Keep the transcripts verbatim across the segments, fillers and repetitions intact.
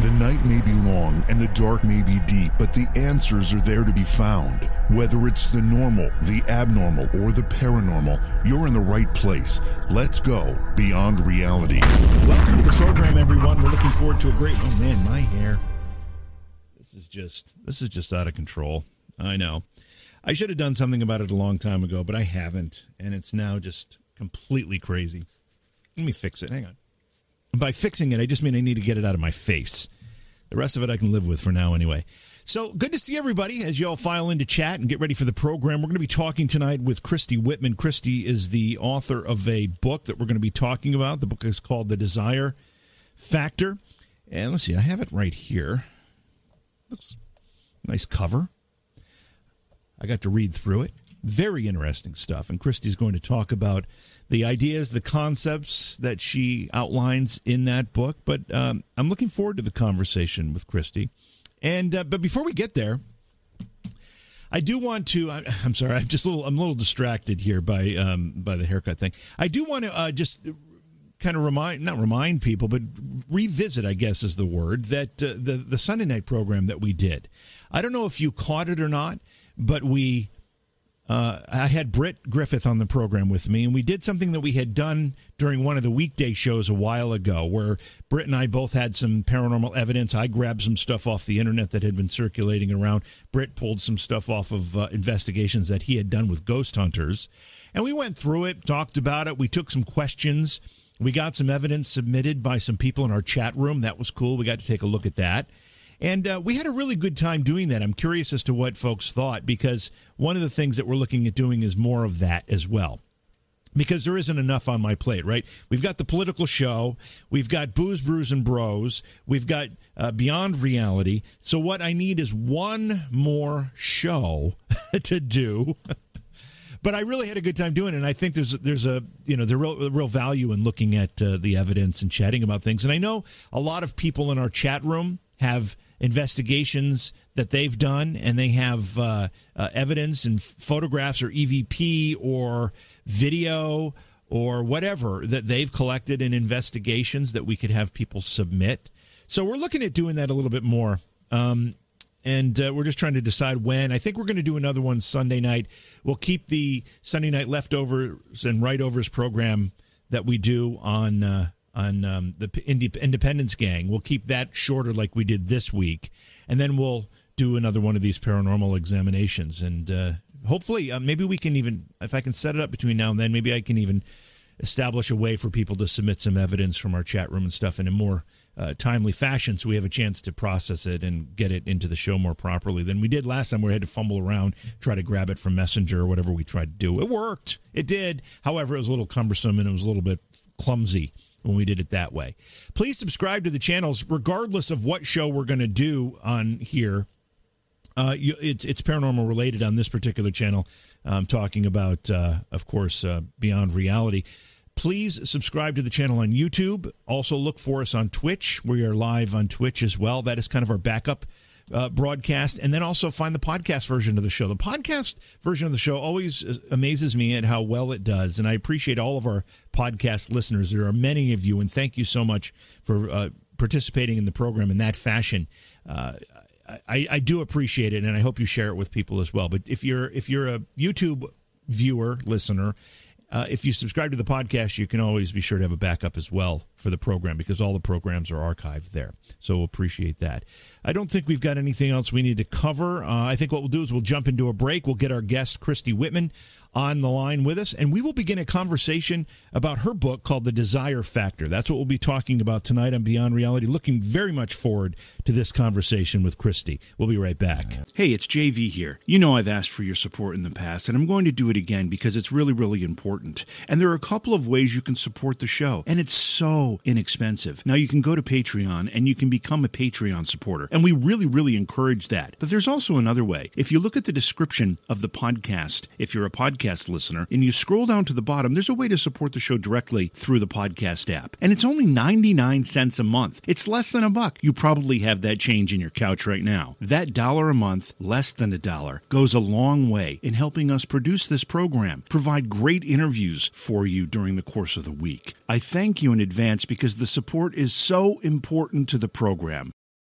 The night may be long and the dark may be deep, but the answers are there to be found. Whether it's the normal, the abnormal, or the paranormal, you're in the right place. Let's go beyond reality. Welcome to the program, everyone. We're looking forward to a great... Oh, man, my hair. This is just, this is just out of control. I know. I should have done something about it a long time ago, but I haven't, and it's now just completely crazy. Let me fix it. Hang on. By fixing it, I just mean I need to get it out of my face. The rest of it I can live with for now anyway. So good to see everybody as you all file into chat and get ready for the program. We're going to be talking tonight with Christy Whitman. Christy is the author of a book that we're going to be talking about. The book is called The Desire Factor. And let's see, I have it right here. Looks nice cover. I got to read through it. Very interesting stuff. And Christy's going to talk about the ideas, the concepts that she outlines in that book. But um, I'm looking forward to the conversation with Christy. And uh, but before we get there, I do want to. I, I'm sorry, I'm just a little. I'm a little distracted here by um, by the haircut thing. I do want to uh, just kind of remind, not remind people, but revisit, I guess is the word, that uh, the the Sunday night program that we did. I don't know if you caught it or not, but we. Uh, I had Britt Griffith on the program with me, and we did something that we had done during one of the weekday shows a while ago, where Britt and I both had some paranormal evidence. I grabbed some stuff off the internet that had been circulating around. Britt pulled some stuff off of uh, investigations that he had done with ghost hunters, and we went through it, talked about it. We took some questions. We got some evidence submitted by some people in our chat room. That was cool. We got to take a look at that. And uh, we had a really good time doing that. I'm curious as to what folks thought, because one of the things that we're looking at doing is more of that as well. Because there isn't enough on my plate, right? We've got the political show. We've got Booze, Brews, and Bros. We've got uh, Beyond Reality. So what I need is one more show to do. But I really had a good time doing it, and I think there's there's a you know the real real value in looking at uh, the evidence and chatting about things. And I know a lot of people in our chat room have investigations that they've done, and they have uh, uh, evidence and photographs or E V P or video or whatever that they've collected in investigations that we could have people submit. So we're looking at doing that a little bit more. Um, and uh, we're just trying to decide when. I think we're going to do another one Sunday night. We'll keep the Sunday night leftovers and right overs program that we do on uh, on um, the Independence Gang. We'll keep that shorter like we did this week, and then we'll do another one of these paranormal examinations. And uh, hopefully, uh, maybe we can even, if I can set it up between now and then, maybe I can even establish a way for people to submit some evidence from our chat room and stuff in a more uh, timely fashion, so we have a chance to process it and get it into the show more properly than we did last time, where we had to fumble around, try to grab it from Messenger or whatever we tried to do. It worked. It did. However, it was a little cumbersome and it was a little bit clumsy when we did it that way. Please subscribe to the channels, regardless of what show we're going to do on here. Uh, you, it's it's paranormal related on this particular channel. I'm talking about, uh, of course, uh, Beyond Reality. Please subscribe to the channel on YouTube. Also look for us on Twitch. We are live on Twitch as well. That is kind of our backup uh, broadcast. And then also find the podcast version of the show. The podcast version of the show always amazes me at how well it does. And I appreciate all of our podcast listeners. There are many of you, and thank you so much for uh, participating in the program in that fashion. Uh, I, I do appreciate it, and I hope you share it with people as well. But if you're if you're a YouTube viewer, listener, uh, if you subscribe to the podcast, you can always be sure to have a backup as well for the program, because all the programs are archived there. So appreciate that. I don't think we've got anything else we need to cover. Uh, I think what we'll do is we'll jump into a break. We'll get our guest, Christy Whitman, on the line with us, and we will begin a conversation about her book called The Desire Factor. That's what we'll be talking about tonight on Beyond Reality. Looking very much forward to this conversation with Christy. We'll be right back. Hey, it's J V here. You know I've asked for your support in the past, and I'm going to do it again because it's really, really important. And there are a couple of ways you can support the show, and it's so inexpensive. Now, you can go to Patreon, and you can become a Patreon supporter, and we really, really encourage that. But there's also another way. If you look at the description of the podcast, if you're a podcast listener, and you scroll down to the bottom, there's a way to support the show directly through the podcast app. And it's only ninety-nine cents a month. It's less than a buck. You probably have that change in your couch right now. That dollar a month, less than a dollar, goes a long way in helping us produce this program, provide great interviews for you during the course of the week. I thank you in advance because the support is so important to the program.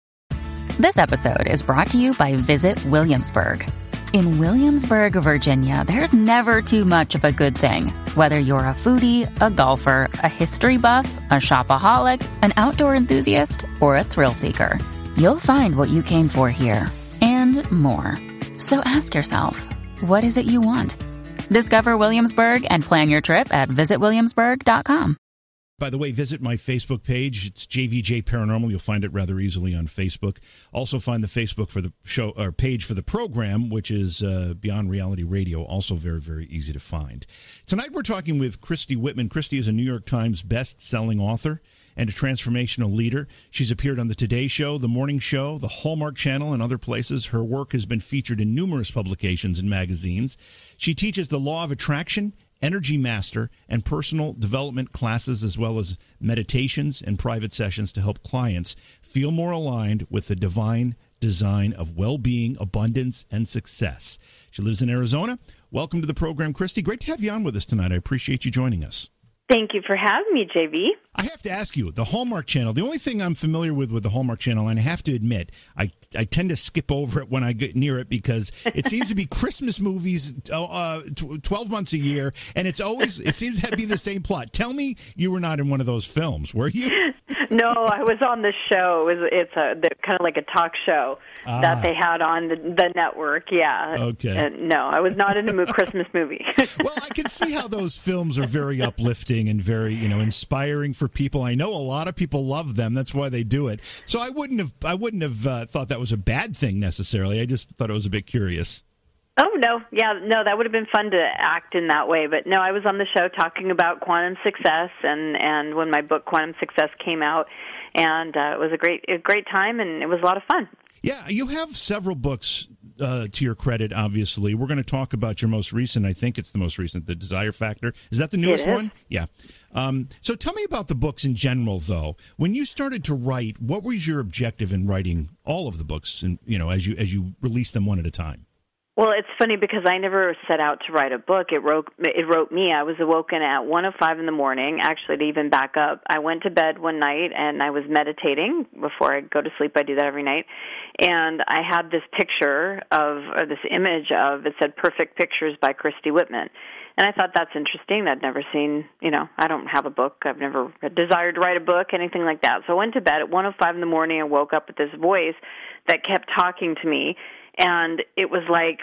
This episode is brought to you by Visit Williamsburg. In Williamsburg, Virginia, there's never too much of a good thing. Whether you're a foodie, a golfer, a history buff, a shopaholic, an outdoor enthusiast, or a thrill seeker, you'll find what you came for here and more. So ask yourself, what is it you want? Discover Williamsburg and plan your trip at visit williamsburg dot com. By the way, visit my Facebook page. It's J V J Paranormal. You'll find it rather easily on Facebook. Also find the Facebook for the show or page for the program, which is uh, Beyond Reality Radio. Also very, very easy to find. Tonight we're talking with Christy Whitman. Christy is a New York Times best-selling author and a transformational leader. She's appeared on The Today Show, The Morning Show, the Hallmark Channel, and other places. Her work has been featured in numerous publications and magazines. She teaches the law of attraction, Energy Master, and personal development classes, as well as meditations and private sessions to help clients feel more aligned with the divine design of well-being, abundance, and success. She lives in Arizona. Welcome to the program, Christy. Great to have you on with us tonight. I appreciate you joining us. Thank you for having me, J V. I have to ask you, the Hallmark Channel, the only thing I'm familiar with with the Hallmark Channel, and I have to admit, I, I tend to skip over it when I get near it because it seems to be Christmas movies uh, twelve months a year, and it's always, it seems to be the same plot. Tell me you were not in one of those films, were you? No, I was on the show. It was, it's a, kind of like a talk show ah. that they had on the, the network, yeah. Okay. And no, I was not in a mo- Christmas movie. Well, I can see how those films are very uplifting and very, you know, inspiring for people. I know a lot of people love them. That's why they do it. So I wouldn't have I wouldn't have uh, thought that was a bad thing necessarily. I just thought it was a bit curious. Oh, no. Yeah, no, that would have been fun to act in that way. But no, I was on the show talking about quantum success and, and when my book Quantum Success came out. And uh, it was a great, a great time, and it was a lot of fun. Yeah, you have several books uh, to your credit, obviously. We're going to talk about your most recent. I think it's the most recent, The Desire Factor. Is that the newest one? Yeah. Um, so tell me about the books in general, though. When you started to write, what was your objective in writing all of the books, and you know, as you as you release them one at a time? Well, it's funny because I never set out to write a book. It wrote it wrote me. I was awoken at one oh five in the morning. Actually, to even back up, I went to bed one night and I was meditating before I go to sleep. I do that every night. And I had this picture of, or this image of, it said Perfect Pictures by Christy Whitman. And I thought that's interesting. I'd never seen, you know, I don't have a book. I've never desired to write a book, anything like that. So I went to bed at one oh five in the morning and woke up with this voice that kept talking to me. And it was like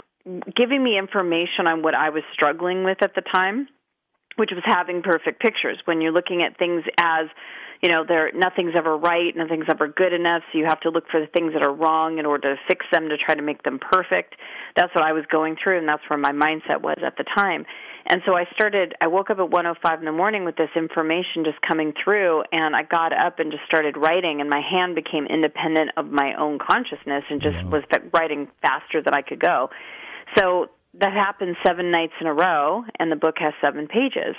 giving me information on what I was struggling with at the time, which was having perfect pictures. When you're looking at things as, you know, there nothing's ever right, nothing's ever good enough, so you have to look for the things that are wrong in order to fix them, to try to make them perfect. That's what I was going through, and that's where my mindset was at the time. And so I started, I woke up at one oh five in the morning with this information just coming through, and I got up and just started writing, and my hand became independent of my own consciousness and just wow. was writing faster than I could go. So that happened seven nights in a row, and the book has seven pages.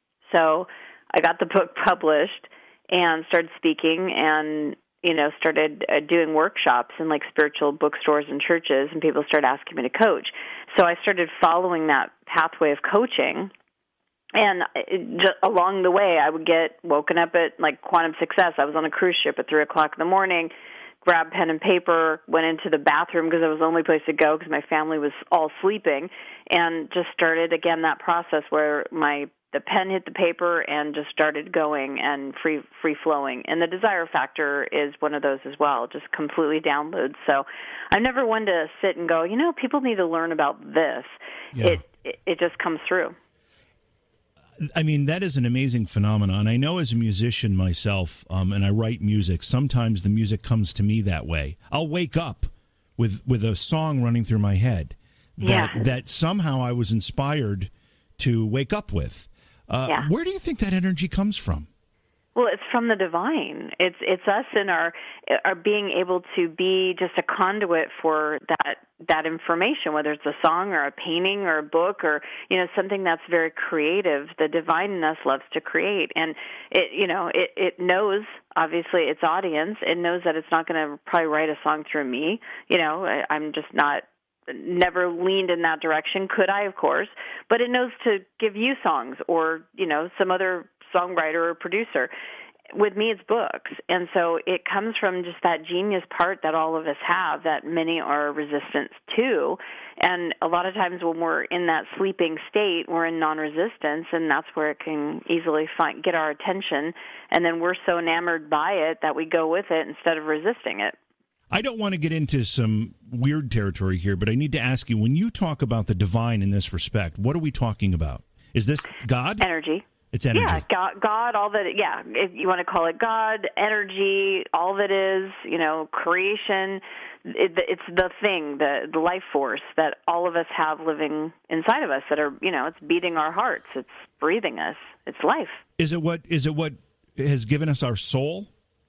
So I got the book published and started speaking and, you know, started uh, doing workshops in, like, spiritual bookstores and churches, and people started asking me to coach. So I started following that pathway of coaching, and it, just along the way, I would get woken up at, like, Quantum Success. I was on a cruise ship at three o'clock in the morning, grabbed pen and paper, went into the bathroom because it was the only place to go because my family was all sleeping, and just started, again, that process where my the pen hit the paper and just started going and free free flowing. And the Desire Factor is one of those as well, just completely downloads. So I've never wanted to sit and go, you know, people need to learn about this. Yeah. It, it it just comes through. I mean, that is an amazing phenomenon. I know as a musician myself, um, and I write music, sometimes the music comes to me that way. I'll wake up with, with a song running through my head that, yeah. that somehow I was inspired to wake up with. Uh, yeah. Where do you think that energy comes from? Well, it's from the divine. It's it's us and our our being able to be just a conduit for that that information, whether it's a song or a painting or a book or, you know, something that's very creative. The divine in us loves to create, and it you know it it knows obviously its audience. It knows that it's not going to probably write a song through me. You know, I, I'm just not. Never leaned in that direction. Could I, of course, but it knows to give you songs or, you know, some other songwriter or producer. with me, it's books. And so it comes from just that genius part that all of us have that many are resistant to. And a lot of times when we're in that sleeping state, we're in non-resistance, and that's where it can easily find, get our attention. And then we're so enamored by it that we go with it instead of resisting it. I don't want to get into some weird territory here, but I need to ask you, when you talk about the divine in this respect, what are we talking about? Is this God? Energy. It's energy. Yeah, God, God, all that, yeah, if you want to call it God, energy, all that is, you know, creation, it, it's the thing, the, the life force that all of us have living inside of us that are, you know, it's beating our hearts, it's breathing us, it's life. Is it what, is it what has given us our soul?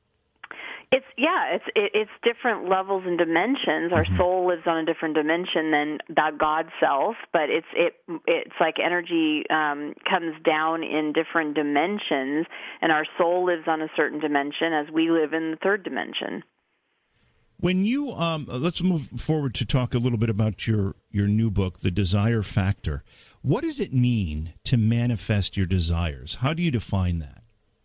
It's yeah, it's it, it's different levels and dimensions. Our soul lives on a different dimension than that God self, but it's it it's like energy um, comes down in different dimensions, and our soul lives on a certain dimension as we live in the third dimension. When you um, let's move forward to talk a little bit about your your new book, The Desire Factor. What does it mean to manifest your desires? How do you define that?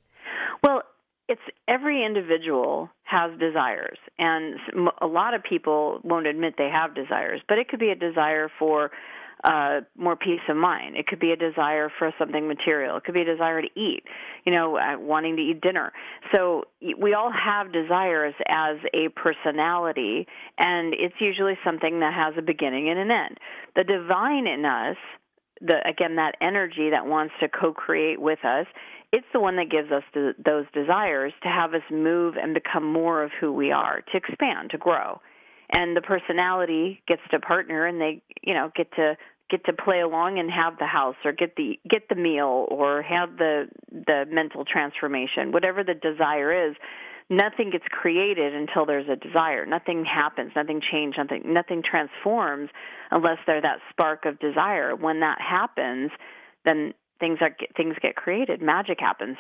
Well, it's every individual has desires, and a lot of people won't admit they have desires, but it could be a desire for uh, more peace of mind. It could be a desire for something material. It could be a desire to eat, you know, uh, wanting to eat dinner. So we all have desires as a personality, and it's usually something that has a beginning and an end. The divine in us, the again, that energy that wants to co-create with us, it's the one that gives us the, those desires to have us move and become more of who we are, to expand, to grow. And the personality gets to partner, and they, you know, get to get to play along and have the house, or get the get the meal, or have the the mental transformation. Whatever the desire is, nothing gets created until there's a desire. Nothing happens, nothing changes, nothing nothing transforms unless there's that spark of desire. When that happens, then things are things get created. Magic happens.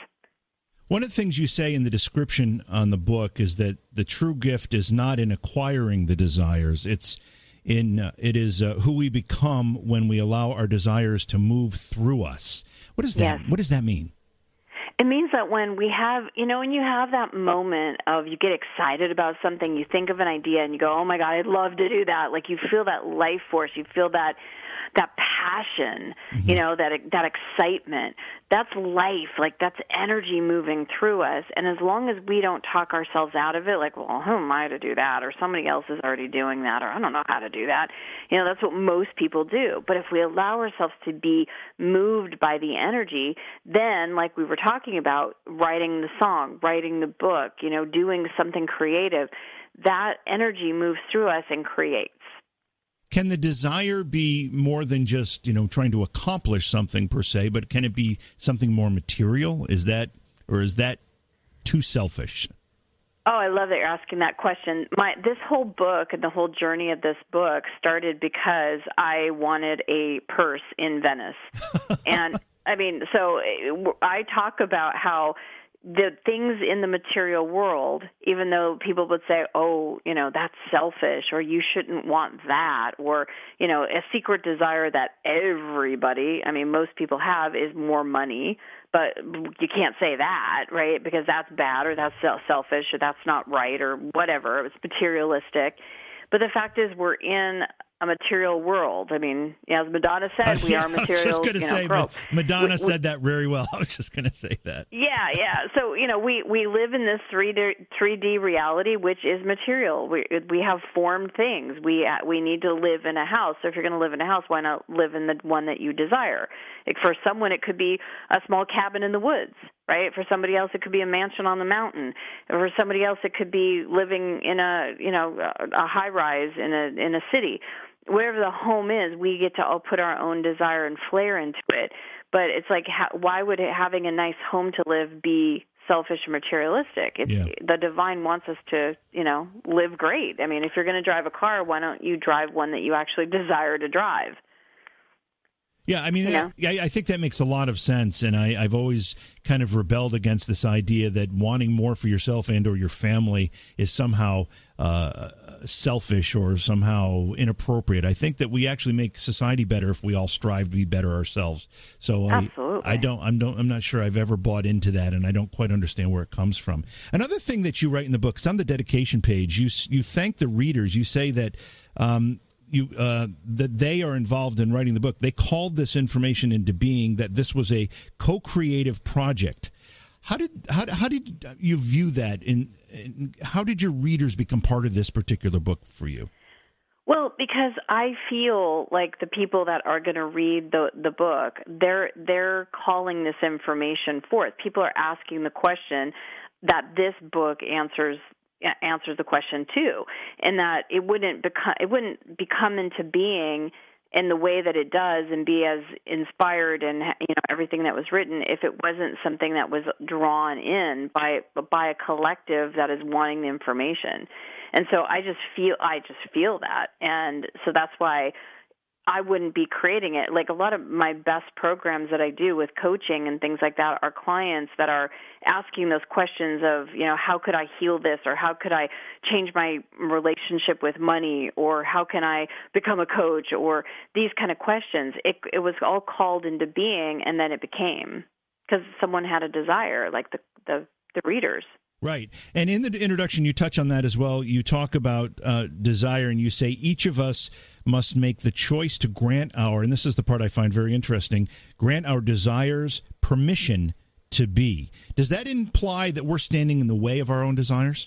One of the things you say in the description on the book is that the true gift is not in acquiring the desires. It's in uh, it is uh, who we become when we allow our desires to move through us. What does that? Yes. What does that mean? It means that when we have, you know, when you have that moment of you get excited about something, you think of an idea and you go, oh, my God, I'd love to do that. Like you feel that life force. You feel that that passion, mm-hmm. you know, that that excitement. That's life. Like that's energy moving through us. And as long as we don't talk ourselves out of it, like, well, who am I to do that? Or somebody else is already doing that, or I don't know how to do that. You know, that's what most people do. But if we allow ourselves to be moved by the energy, then, like we were talking about, writing the song, writing the book, you know, doing something creative, that energy moves through us and creates. Can the desire be more than just, you know, trying to accomplish something per se, but can it be something more material? Is that, or is that too selfish? Oh, I love that you're asking that question. My this whole book and the whole journey of this book started because I wanted a purse in Venice. And I mean, so I talk about how the things in the material world, even though people would say, oh, you know, that's selfish, or you shouldn't want that, or, you know, a secret desire that everybody, I mean, most people have is more money, but you can't say that, right, because that's bad, or that's selfish, or that's not right, or whatever. It's materialistic. But the fact is we're in a material world. I mean, as Madonna said, we are material. I was just going to say, know, Madonna we, we, said that very well. I was just going to say that. Yeah, yeah. So, you know, we, we live in this three D reality, which is material. We we have formed things. We we need to live in a house. So if you're going to live in a house, why not live in the one that you desire? Like for someone, it could be a small cabin in the woods, right? For somebody else, it could be a mansion on the mountain. For somebody else, it could be living in a, you know, a high rise in a in a city. Wherever the home is, we get to all put our own desire and flair into it. But it's like, why would having a nice home to live be selfish or materialistic? It's, yeah. The divine wants us to, you know, live great. I mean, if you're going to drive a car, why don't you drive one that you actually desire to drive? Yeah, I mean, You know? I, I think that makes a lot of sense, and I, I've always kind of rebelled against this idea that wanting more for yourself and or your family is somehow uh, selfish or somehow inappropriate. I think that we actually make society better if we all strive to be better ourselves. So I, Absolutely. I don't, I'm don't, I'm not sure I've ever bought into that, and I don't quite understand where it comes from. Another thing that you write in the book, it's on the dedication page. You you thank the readers. You say that. Um, You, uh, that they are involved in writing the book. They called this information into being, that this was a co-creative project. How did how, how did you view that? In, in how did your readers become part of this particular book for you? Well, because I feel like the people that are going to read the the book, they're they're calling this information forth. People are asking the question that this book answers answers the question too, and that it wouldn't become it wouldn't become into being in the way that it does and be as inspired and, you know, everything that was written if it wasn't something that was drawn in by by a collective that is wanting the information. And so I just feel I just feel that, and so that's why I wouldn't be creating it. Like a lot of my best programs that I do with coaching and things like that are clients that are asking those questions of, you know, how could I heal this, or how could I change my relationship with money, or how can I become a coach, or these kind of questions. It, it was all called into being, and then it became because someone had a desire, like the, the, the readers. Right. And in the introduction, you touch on that as well. You talk about uh, desire, and you say each of us must make the choice to grant our, and this is the part I find very interesting, grant our desires permission to be. Does that imply that we're standing in the way of our own desires?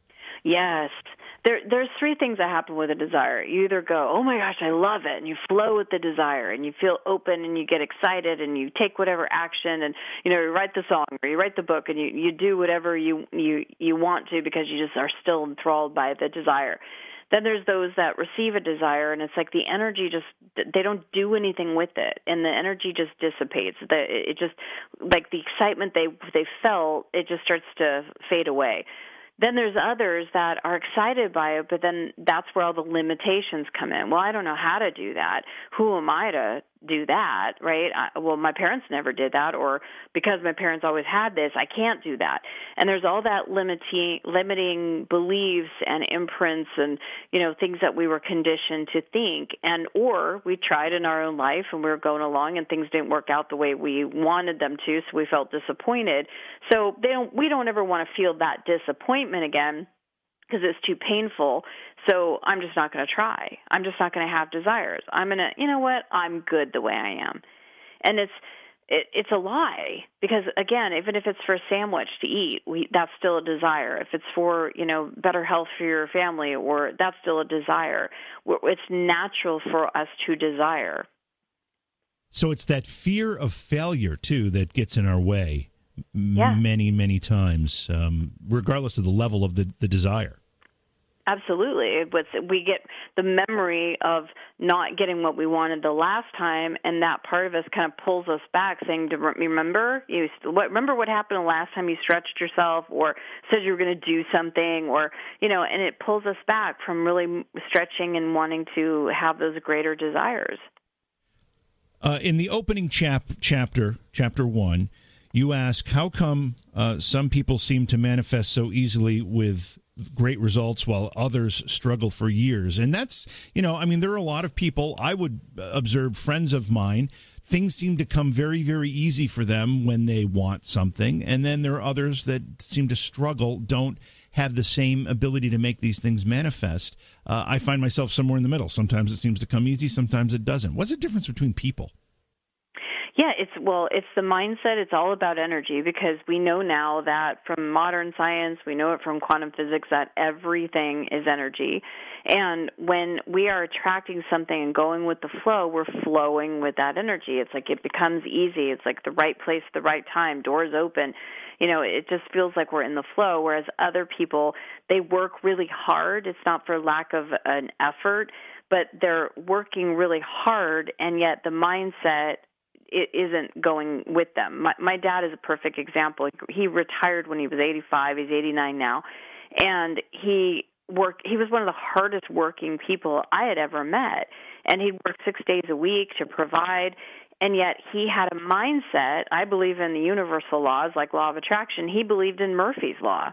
Yes. There, there's three things that happen with a desire. You either go, oh my gosh, I love it, and you flow with the desire, and you feel open, and you get excited, and you take whatever action, and you know, you write the song, or you write the book, and you, you do whatever you, you you want to because you just are still enthralled by the desire. Then there's those that receive a desire, and it's like the energy just, they don't do anything with it, and the energy just dissipates. The, it just, like the excitement they they felt, it just starts to fade away. Then there's others that are excited by it, but then that's where all the limitations come in. Well, I don't know how to do that. Who am I to do that, right? I, well, my parents never did that, or because my parents always had this, I can't do that. And there's all that limiting, limiting beliefs and imprints and, you know, things that we were conditioned to think. And or we tried in our own life and we were going along and things didn't work out the way we wanted them to, so we felt disappointed. So they don't, we don't ever want to feel that disappointment again, because it's too painful. So I'm just not going to try. I'm just not going to have desires. I'm going to, you know what? I'm good the way I am. And it's it, it's a lie, because again, even if it's for a sandwich to eat, we, that's still a desire. If it's for, you know, better health for your family, or that's still a desire. It's natural for us to desire. So it's that fear of failure too that gets in our way. Yeah. Many, many times, um, regardless of the level of the, the desire. Absolutely. It was, we get the memory of not getting what we wanted the last time, and that part of us kind of pulls us back, saying, remember, you what, remember what happened the last time you stretched yourself or said you were going to do something, or, you know, and it pulls us back from really stretching and wanting to have those greater desires. Uh, in the opening chap chapter, chapter one, you ask, how come uh, some people seem to manifest so easily with great results while others struggle for years? And that's, you know, I mean, there are a lot of people, I would observe friends of mine, things seem to come very, very easy for them when they want something. And then there are others that seem to struggle, don't have the same ability to make these things manifest. Uh, I find myself somewhere in the middle. Sometimes it seems to come easy, sometimes it doesn't. What's the difference between people? Yeah, it's well, it's the mindset. It's all about energy, because we know now that from modern science, we know it from quantum physics, that everything is energy. And when we are attracting something and going with the flow, we're flowing with that energy. It's like it becomes easy. It's like the right place at the right time, doors open. You know, it just feels like we're in the flow, whereas other people, they work really hard. It's not for lack of an effort, but they're working really hard, and yet the mindset it isn't going with them. My, my dad is a perfect example. He retired when he was eighty-five. He's eighty-nine now. And he worked, he was one of the hardest working people I had ever met. And he'd work six days a week to provide. And yet he had a mindset. I believe in the universal laws like law of attraction. He believed in Murphy's law.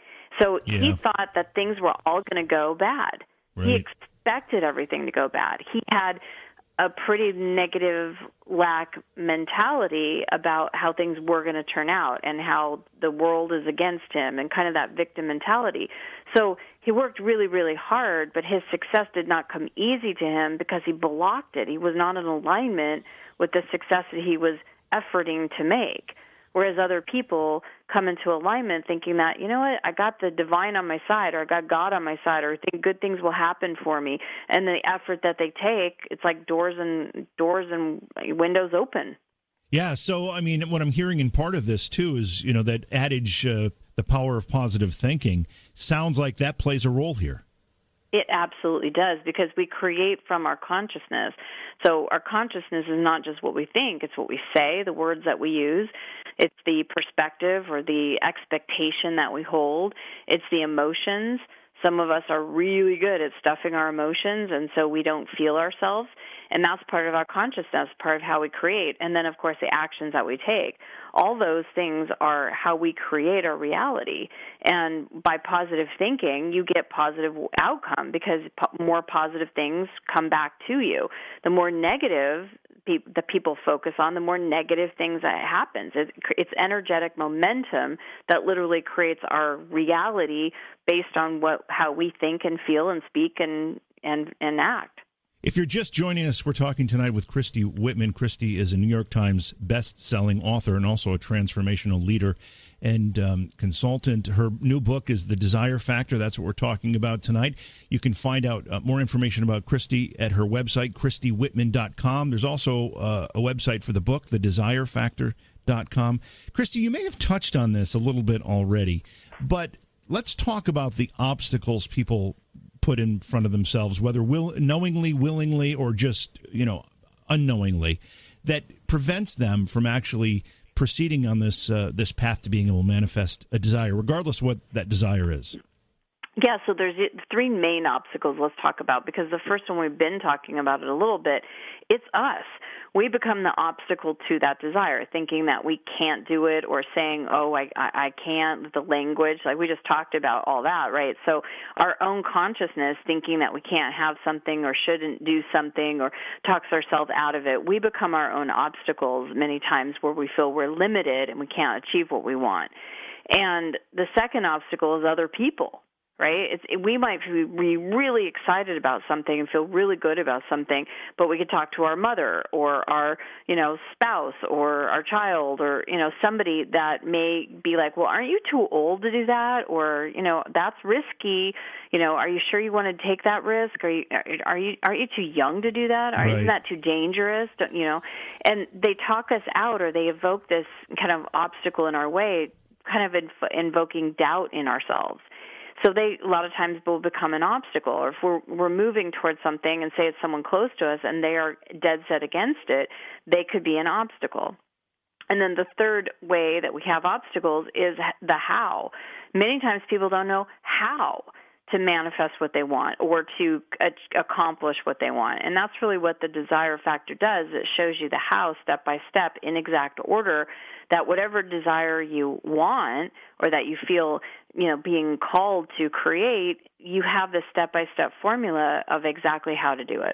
So Yeah. he thought that things were all going to go bad. Right. He expected everything to go bad. He had a pretty negative lack mentality about how things were going to turn out and how the world is against him and kind of that victim mentality. So he worked really, really hard, but his success did not come easy to him because he blocked it. He was not in alignment with the success that he was efforting to make. Whereas other people come into alignment thinking that, you know what, I got the divine on my side, or I got God on my side, or I think good things will happen for me. And the effort that they take, it's like doors and doors and windows open. Yeah. So, I mean, what I'm hearing in part of this, too, is, you know, that adage, uh, the power of positive thinking, sounds like that plays a role here. It absolutely does, because we create from our consciousness. So our consciousness is not just what we think, it's what we say, the words that we use. It's the perspective or the expectation that we hold. It's the emotions. Some of us are really good at stuffing our emotions, and so we don't feel ourselves. And that's part of our consciousness, part of how we create. And then, of course, the actions that we take. All those things are how we create our reality. And by positive thinking, you get positive outcome because po- more positive things come back to you. The more negative pe- the people focus on, the more negative things that happens. It, it's energetic momentum that literally creates our reality based on what how we think and feel and speak and and, and act. If you're just joining us, we're talking tonight with Christy Whitman. Christy is a New York Times best-selling author and also a transformational leader and um, consultant. Her new book is The Desire Factor. That's what we're talking about tonight. You can find out uh, more information about Christy at her website, christy whitman dot com. There's also uh, a website for the book, the desire factor dot com. Christy, you may have touched on this a little bit already, but let's talk about the obstacles people put in front of themselves, whether will, knowingly, willingly, or just, you know, unknowingly, that prevents them from actually proceeding on this uh, this path to being able to manifest a desire, regardless of what that desire is. Yeah, so there's three main obstacles let's talk about, because the first one, we've been talking about it a little bit. It's us. We become the obstacle to that desire, thinking that we can't do it, or saying, oh, I, I, I can't, the language, like we just talked about all that, right? So our own consciousness thinking that we can't have something or shouldn't do something or talks ourselves out of it. We become our own obstacles many times, where we feel we're limited and we can't achieve what we want. And the second obstacle is other people. Right? It's, it, we might be really excited about something and feel really good about something, but we could talk to our mother or our, you know, spouse or our child or, you know, somebody that may be like, well, aren't you too old to do that? Or, you know, that's risky. You know, are you sure you want to take that risk? Are you, are you, are you too young to do that? Are, right. Isn't that too dangerous? Don't, you know, and they talk us out, or they evoke this kind of obstacle in our way, kind of inv- invoking doubt in ourselves. So they, a lot of times, will become an obstacle. Or if we're, we're moving towards something and say it's someone close to us and they are dead set against it, they could be an obstacle. And then the third way that we have obstacles is the how. Many times people don't know how to manifest what they want or to accomplish what they want. And that's really what the desire factor does. It shows you the how, step by step, in exact order, that whatever desire you want or that you feel, you know, being called to create, you have the step-by-step formula of exactly how to do it.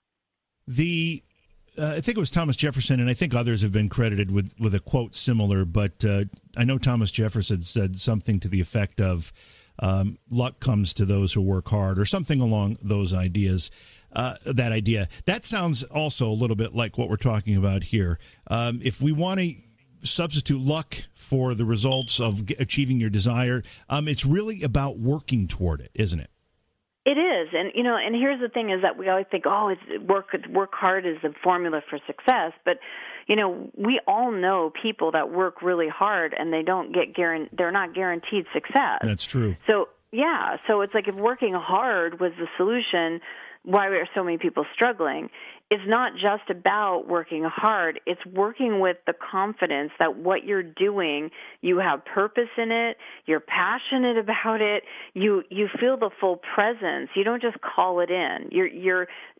The uh, I think it was Thomas Jefferson, and I think others have been credited with, with a quote similar, but uh, I know Thomas Jefferson said something to the effect of, um, luck comes to those who work hard, or something along those ideas. Uh, that idea. That sounds also a little bit like what we're talking about here. Um, if we want to substitute luck for the results of achieving your desire, um, it's really about working toward it, isn't it? It is, and you know, and here's the thing: is that we always think, oh, it's work work hard is the formula for success. But you know, we all know people that work really hard and they don't get guaran- they're not guaranteed success. That's true. So yeah, so it's like if working hard was the solution, why are so many people struggling? It's not just about working hard. It's working with the confidence that what you're doing, you have purpose in it, you're passionate about it, you you feel the full presence. You don't just call it in. You're you're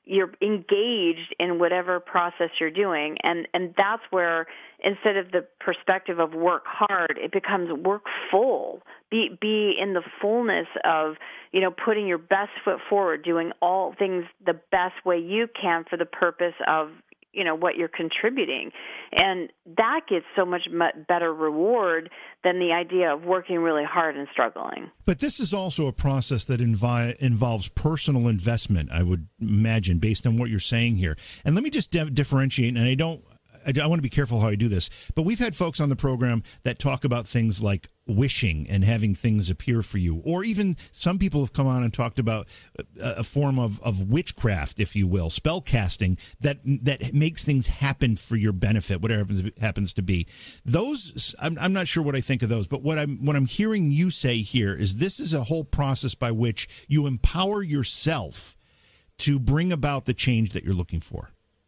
you're engaged in whatever process you're doing, and and that's where, instead of the perspective of work hard, it becomes work full. Be be in the fullness of, you know, putting your best foot forward, doing all things the best way you can for the purpose of, you know, what you're contributing. And that gets so much better reward than the idea of working really hard and struggling. But this is also a process that invi- involves personal investment, I would imagine, based on what you're saying here. And let me just de- differentiate, and I don't, I, I want to be careful how I do this, but we've had folks on the program that talk about things like wishing and having things appear for you, or even some people have come on and talked about a, a form of, of witchcraft, if you will, spell casting that that makes things happen for your benefit, whatever it happens to be. Those, I'm, I'm not sure what I think of those, but what I'm what I'm hearing you say here is this is a whole process by which you empower yourself to bring about the change that you're looking for.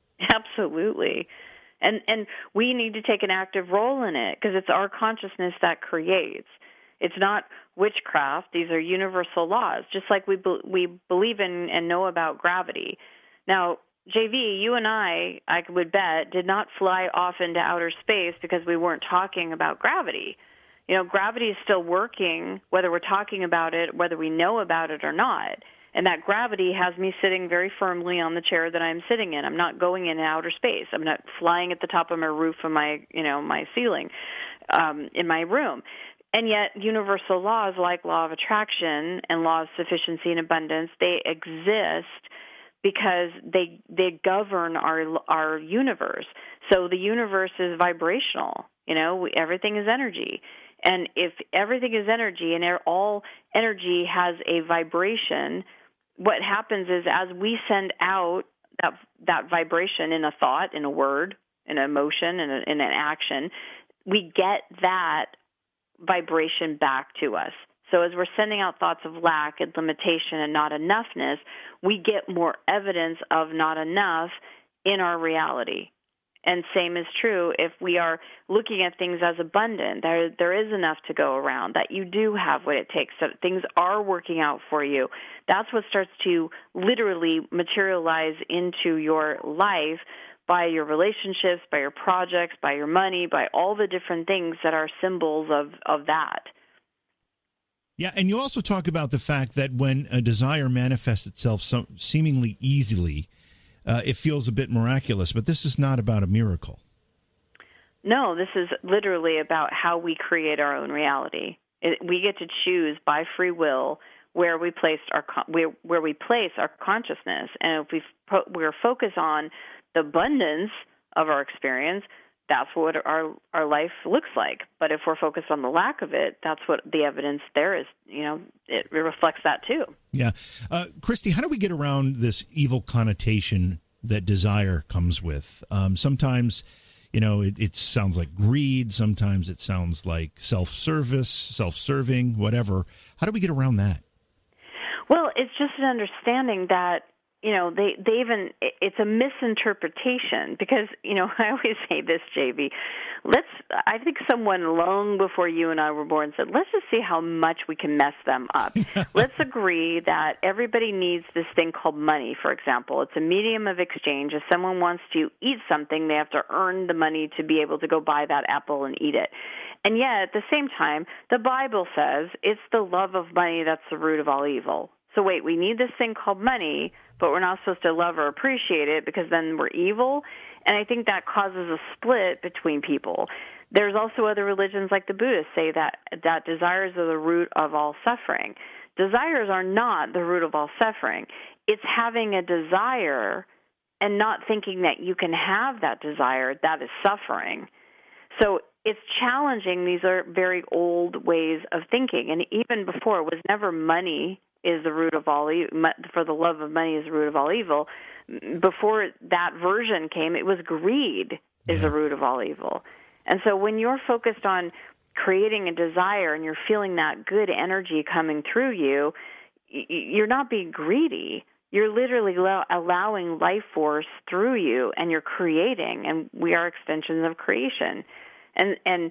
Absolutely. And and we need to take an active role in it, because it's our consciousness that creates. It's not witchcraft. These are universal laws, just like we be, we believe in and know about gravity. Now, J V, you and I, I would bet, did not fly off into outer space because we weren't talking about gravity. You know, gravity is still working, whether we're talking about it, whether we know about it or not. And that gravity has me sitting very firmly on the chair that I'm sitting in. I'm not going in outer space. I'm not flying at the top of my roof of my, you know, my ceiling um, in my room. And yet universal laws like law of attraction and law of sufficiency and abundance, they exist because they they govern our our universe. So the universe is vibrational. You know, we, everything is energy. And if everything is energy and all energy has a vibration, what happens is as we send out that that vibration in a thought, in a word, in an emotion, in, a, in an action, we get that vibration back to us. So as we're sending out thoughts of lack and limitation and not enoughness, we get more evidence of not enough in our reality. And same is true if we are looking at things as abundant. There, there is enough to go around, that you do have what it takes, that things are working out for you. That's what starts to literally materialize into your life by your relationships, by your projects, by your money, by all the different things that are symbols of, of that. Yeah, and you also talk about the fact that when a desire manifests itself so seemingly easily, Uh, it feels a bit miraculous, but this is not about a miracle. No, this is literally about how we create our own reality. It, we get to choose by free will where we place our where, where we place our consciousness, and if we fo- we're focused on the abundance of our experience, that's what our our life looks like. But if we're focused on the lack of it, that's what the evidence there is. You know, it, it reflects that too. Yeah. Uh, Christy, how do we get around this evil connotation that desire comes with? Um, sometimes, you know, it, it sounds like greed. Sometimes it sounds like self-service, self-serving, whatever. How do we get around that? Well, it's just an understanding that, you know, they, they even, it's a misinterpretation because, you know, I always say this, J V, let's, I think someone long before you and I were born said, let's just see how much we can mess them up. Let's agree that everybody needs this thing called money, for example. It's a medium of exchange. If someone wants to eat something, they have to earn the money to be able to go buy that apple and eat it. And yet, at the same time, the Bible says it's the love of money that's the root of all evil. So wait, we need this thing called money, but we're not supposed to love or appreciate it because then we're evil. And I think that causes a split between people. There's also other religions like the Buddhists say that, that desires are the root of all suffering. Desires are not the root of all suffering. It's having a desire and not thinking that you can have that desire that is suffering. So it's challenging. These are very old ways of thinking. And even before, it was never money is the root of all evil, for the love of money is the root of all evil. Before that version came, it was greed is yeah. the root of all evil. And so when you're focused on creating a desire and you're feeling that good energy coming through you, you're not being greedy. You're literally allowing life force through you, and you're creating, and we are extensions of creation. And and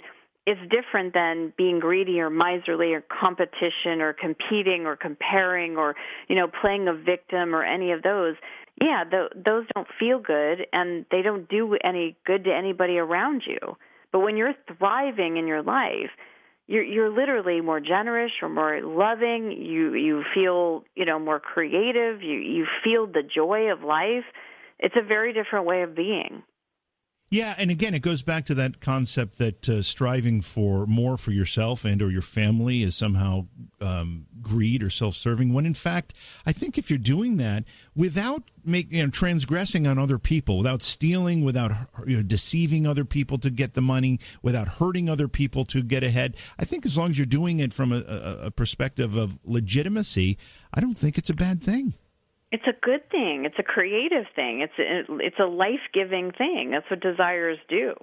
it's different than being greedy or miserly or competition or competing or comparing or, you know, playing a victim or any of those. Yeah, th- those don't feel good, and they don't do any good to anybody around you. But when you're thriving in your life, you're, you're literally more generous, you're more loving, you you feel, you know, more creative, you, you feel the joy of life. It's a very different way of being. Yeah, and again, it goes back to that concept that uh, striving for more for yourself and or your family is somehow um, greed or self-serving, when in fact, I think if you're doing that without make, you know, transgressing on other people, without stealing, without, you know, deceiving other people to get the money, without hurting other people to get ahead, I think as long as you're doing it from a, a, a perspective of legitimacy, I don't think it's a bad thing. It's a good thing. It's a creative thing. It's a, it's a life-giving thing. That's what desires do.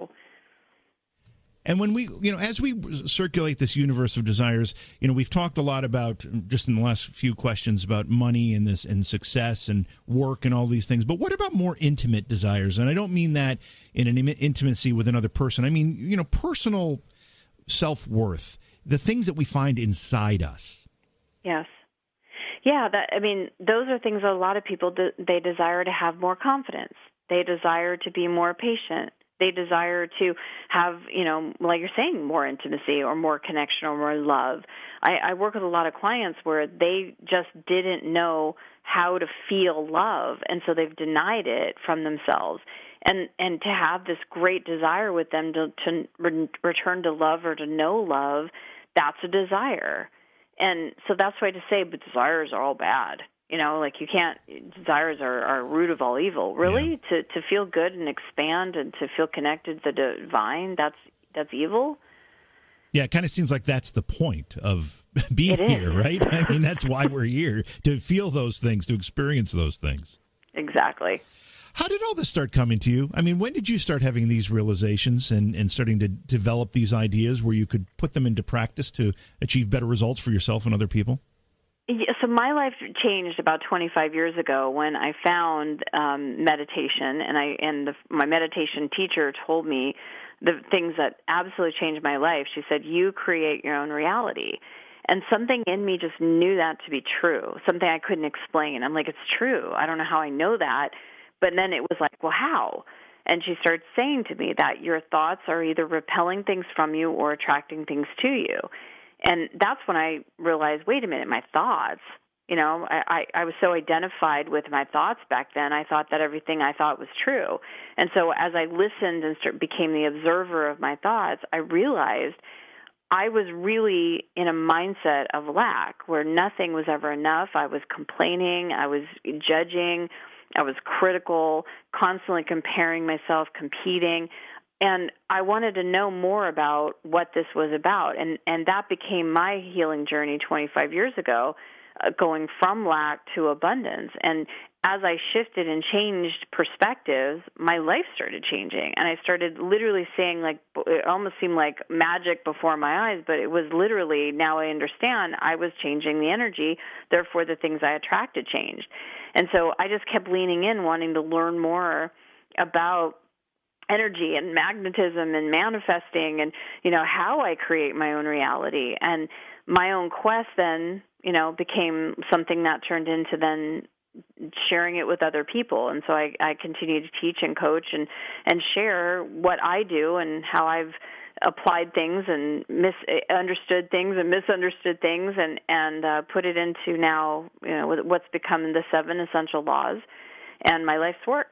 And when we, you know, as we circulate this universe of desires, you know, we've talked a lot about, just in the last few questions, about money and this and success and work and all these things. But what about more intimate desires? And I don't mean that in an intimacy with another person. I mean, you know, personal self-worth, the things that we find inside us. Yes. Yeah, that I mean, those are things that a lot of people, de- they desire to have more confidence. They desire to be more patient. They desire to have, you know, like you're saying, more intimacy or more connection or more love. I, I work with a lot of clients where they just didn't know how to feel love, and so they've denied it from themselves. And and to have this great desire with them to, to re- return to love or to know love, that's a desire. And so that's why to say, but desires are all bad. You know, like you can't, desires are, are root of all evil. Really? Yeah. To to feel good and expand and to feel connected to the divine, that's that's evil? Yeah, it kind of seems like that's the point of being here, right? I mean, that's why we're here, to feel those things, to experience those things. Exactly. How did all this start coming to you? I mean, when did you start having these realizations and, and starting to develop these ideas where you could put them into practice to achieve better results for yourself and other people? Yeah, so my life changed about twenty-five years ago when I found um, meditation, and I and the, my meditation teacher told me the things that absolutely changed my life. She said, "You create your own reality." And something in me just knew that to be true, something I couldn't explain. I'm like, it's true. I don't know how I know that. But then it was like, well, how? And she started saying to me that your thoughts are either repelling things from you or attracting things to you. And that's when I realized, wait a minute, my thoughts, you know, I, I, I was so identified with my thoughts back then, I thought that everything I thought was true. And so as I listened and start, became the observer of my thoughts, I realized I was really in a mindset of lack where nothing was ever enough. I was complaining, I was judging, I was critical, constantly comparing myself, competing, and I wanted to know more about what this was about. And, and that became my healing journey twenty-five years ago, uh, going from lack to abundance. And as I shifted and changed perspectives, my life started changing. And I started literally saying, like, it almost seemed like magic before my eyes, but it was literally, now I understand, I was changing the energy, therefore the things I attracted changed. And so I just kept leaning in, wanting to learn more about energy and magnetism and manifesting and, you know, how I create my own reality. And my own quest then, you know, became something that turned into then sharing it with other people. And so I, I continue to teach and coach and, and share what I do and how I've applied things and misunderstood things and misunderstood things and, and uh, put it into now, you know, what's become the seven essential laws and my life's work.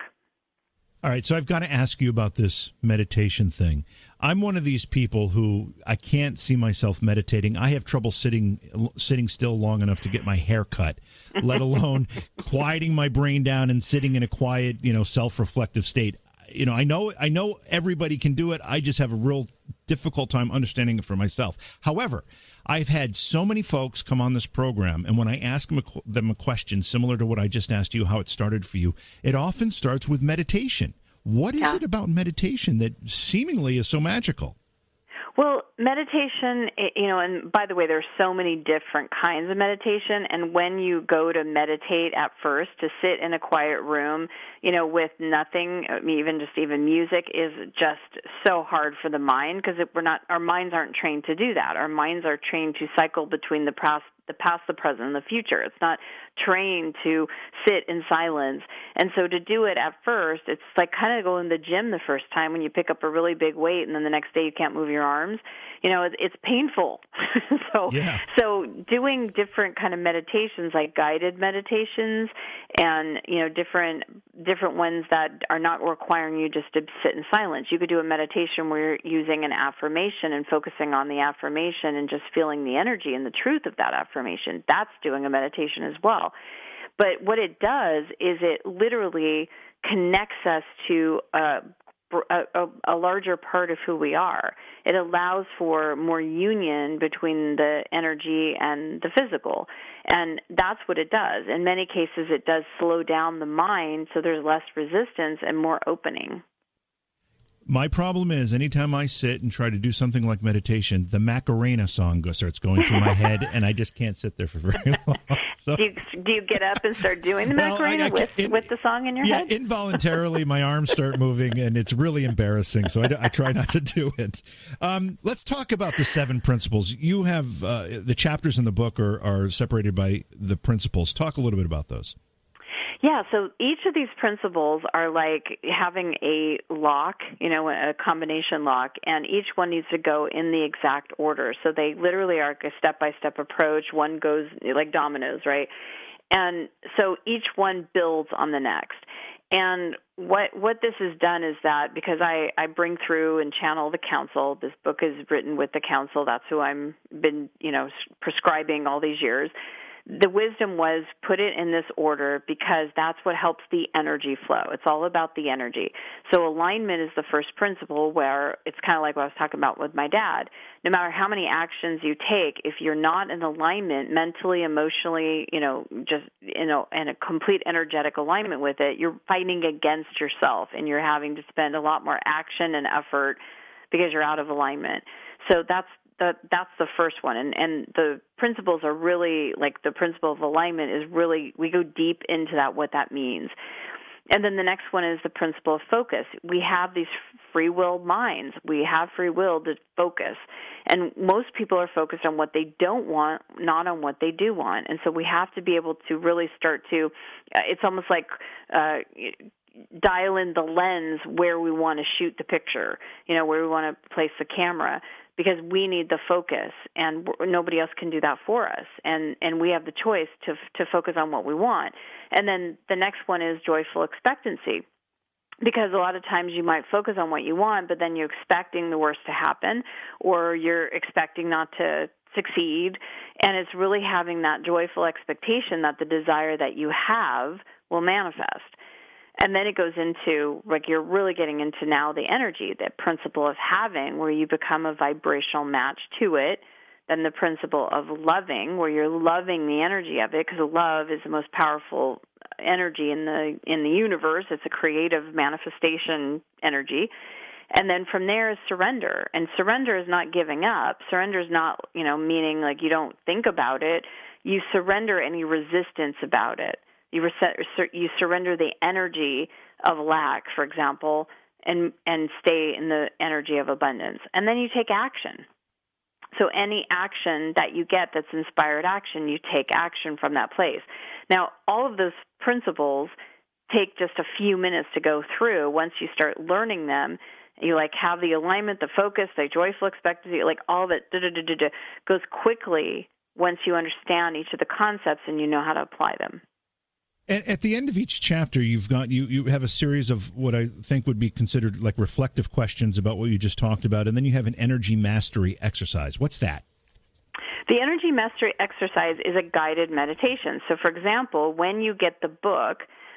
All right, so I've got to ask you about this meditation thing. I'm one of these people who I can't see myself meditating. I have trouble sitting sitting still long enough to get my hair cut, let alone quieting my brain down and sitting in a quiet, you know, self-reflective state. You know, I know I know everybody can do it. I just have a real difficult time understanding it for myself. However, I've had so many folks come on this program, and when I ask them a, them a question similar to what I just asked you, how it started for you, it often starts with meditation. What is yeah. it about meditation that seemingly is so magical? Well, meditation, you know, and by the way, there's so many different kinds of meditation. And when you go to meditate at first, to sit in a quiet room, you know, with nothing, even just even music, is just so hard for the mind because we're not, our minds aren't trained to do that. Our minds are trained to cycle between the past, the past, the present, and the future. It's not trained to sit in silence. And so to do it at first, it's like kind of going to the gym the first time when you pick up a really big weight and then the next day you can't move your arms. You know, it's, it's painful. so, yeah. so doing different kind of meditations, like guided meditations, and you know, different different ones that are not requiring you just to sit in silence. You could do a meditation where you're using an affirmation and focusing on the affirmation and just feeling the energy and the truth of that affirmation. That's doing a meditation as well. But what it does is it literally connects us to a A, a, a larger part of who we are. It allows for more union between the energy and the physical, and that's what it does. In many cases, it does slow down the mind, so there's less resistance and more opening. My problem is anytime I sit and try to do something like meditation, the Macarena song goes, starts going through my head, and I just can't sit there for very long. So, do, you, do you get up and start doing the well, Macarena I, I, with, it, with the song in your yeah, head? Yeah, involuntarily my arms start moving, and it's really embarrassing, so I, I try not to do it. Um, let's talk about the seven principles. You have uh, the chapters in the book are, are separated by the principles. Talk a little bit about those. Yeah, so each of these principles are like having a lock, you know, a combination lock, and each one needs to go in the exact order. So they literally are a step-by-step approach. One goes like dominoes, right? And so each one builds on the next. And what what this has done is that because I, I bring through and channel the council, this book is written with the council. That's who I'm been, you know, prescribing all these years. The wisdom was put it in this order because that's what helps the energy flow. It's all about the energy. So alignment is the first principle, where it's kind of like what I was talking about with my dad. No matter how many actions you take, if you're not in alignment mentally, emotionally, you know, just you know, in a complete energetic alignment with it, you're fighting against yourself, and you're having to spend a lot more action and effort because you're out of alignment. So that's The, that's the first one, and, and the principles are really, like the principle of alignment is really, we go deep into that, what that means. And then the next one is the principle of focus. We have these free will minds. We have free will to focus. And most people are focused on what they don't want, not on what they do want. And so we have to be able to really start to, uh, it's almost like, uh, dial in the lens where we want to shoot the picture, you know, where we want to place the camera, because we need the focus, and nobody else can do that for us. And and we have the choice to to focus on what we want. And then the next one is joyful expectancy, because a lot of times you might focus on what you want, but then you're expecting the worst to happen, or you're expecting not to succeed. And it's really having that joyful expectation that the desire that you have will manifest. And then it goes into, like, you're really getting into now the energy, the principle of having, where you become a vibrational match to it. Then the principle of loving, where you're loving the energy of it, because love is the most powerful energy in the in the universe. It's a creative manifestation energy. And then from there is surrender. And surrender is not giving up. Surrender is not, you know, meaning like you don't think about it. You surrender any resistance about it. You, res- you surrender the energy of lack, for example, and and stay in the energy of abundance. And then you take action. So any action that you get that's inspired action, you take action from that place. Now, all of those principles take just a few minutes to go through. Once you start learning them, you like have the alignment, the focus, the joyful expectancy, like all of it goes quickly once you understand each of the concepts and you know how to apply them. And at the end of each chapter, you've got you, you have a series of what I think would be considered like reflective questions about what you just talked about, and then you have an energy mastery exercise. What's that? The energy mastery exercise is a guided meditation. So, for example, when you get the book,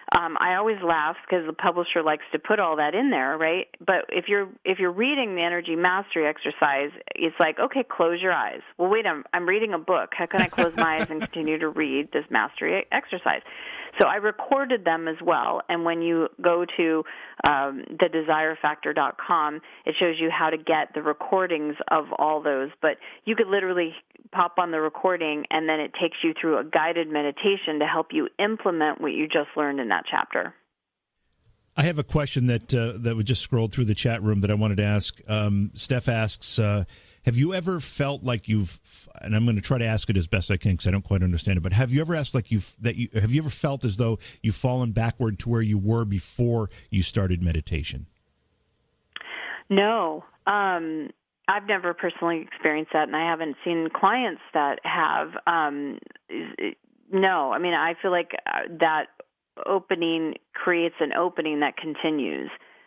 Um, I always laugh because the publisher likes to put all that in there, right? But if you're if you're reading the energy mastery exercise, it's like, okay, close your eyes. Well, wait, I'm I'm reading a book. How can I close my eyes and continue to read this mastery exercise? So I recorded them as well, and when you go to um, the desire factor dot com, it shows you how to get the recordings of all those. But you could literally pop on the recording, and then it takes you through a guided meditation to help you implement what you just learned in that chapter. I have a question that uh, that we just scrolled through the chat room that I wanted to ask. Um, Steph asks, uh, have you ever felt like you've, and I'm going to try to ask it as best I can because I don't quite understand it, but have you ever asked like you've, that you, have you ever felt as though you've fallen backward to where you were before you started meditation? No. Um, I've never personally experienced that, and I haven't seen clients that have. Um, no. I mean, I feel like that opening creates an opening that continues.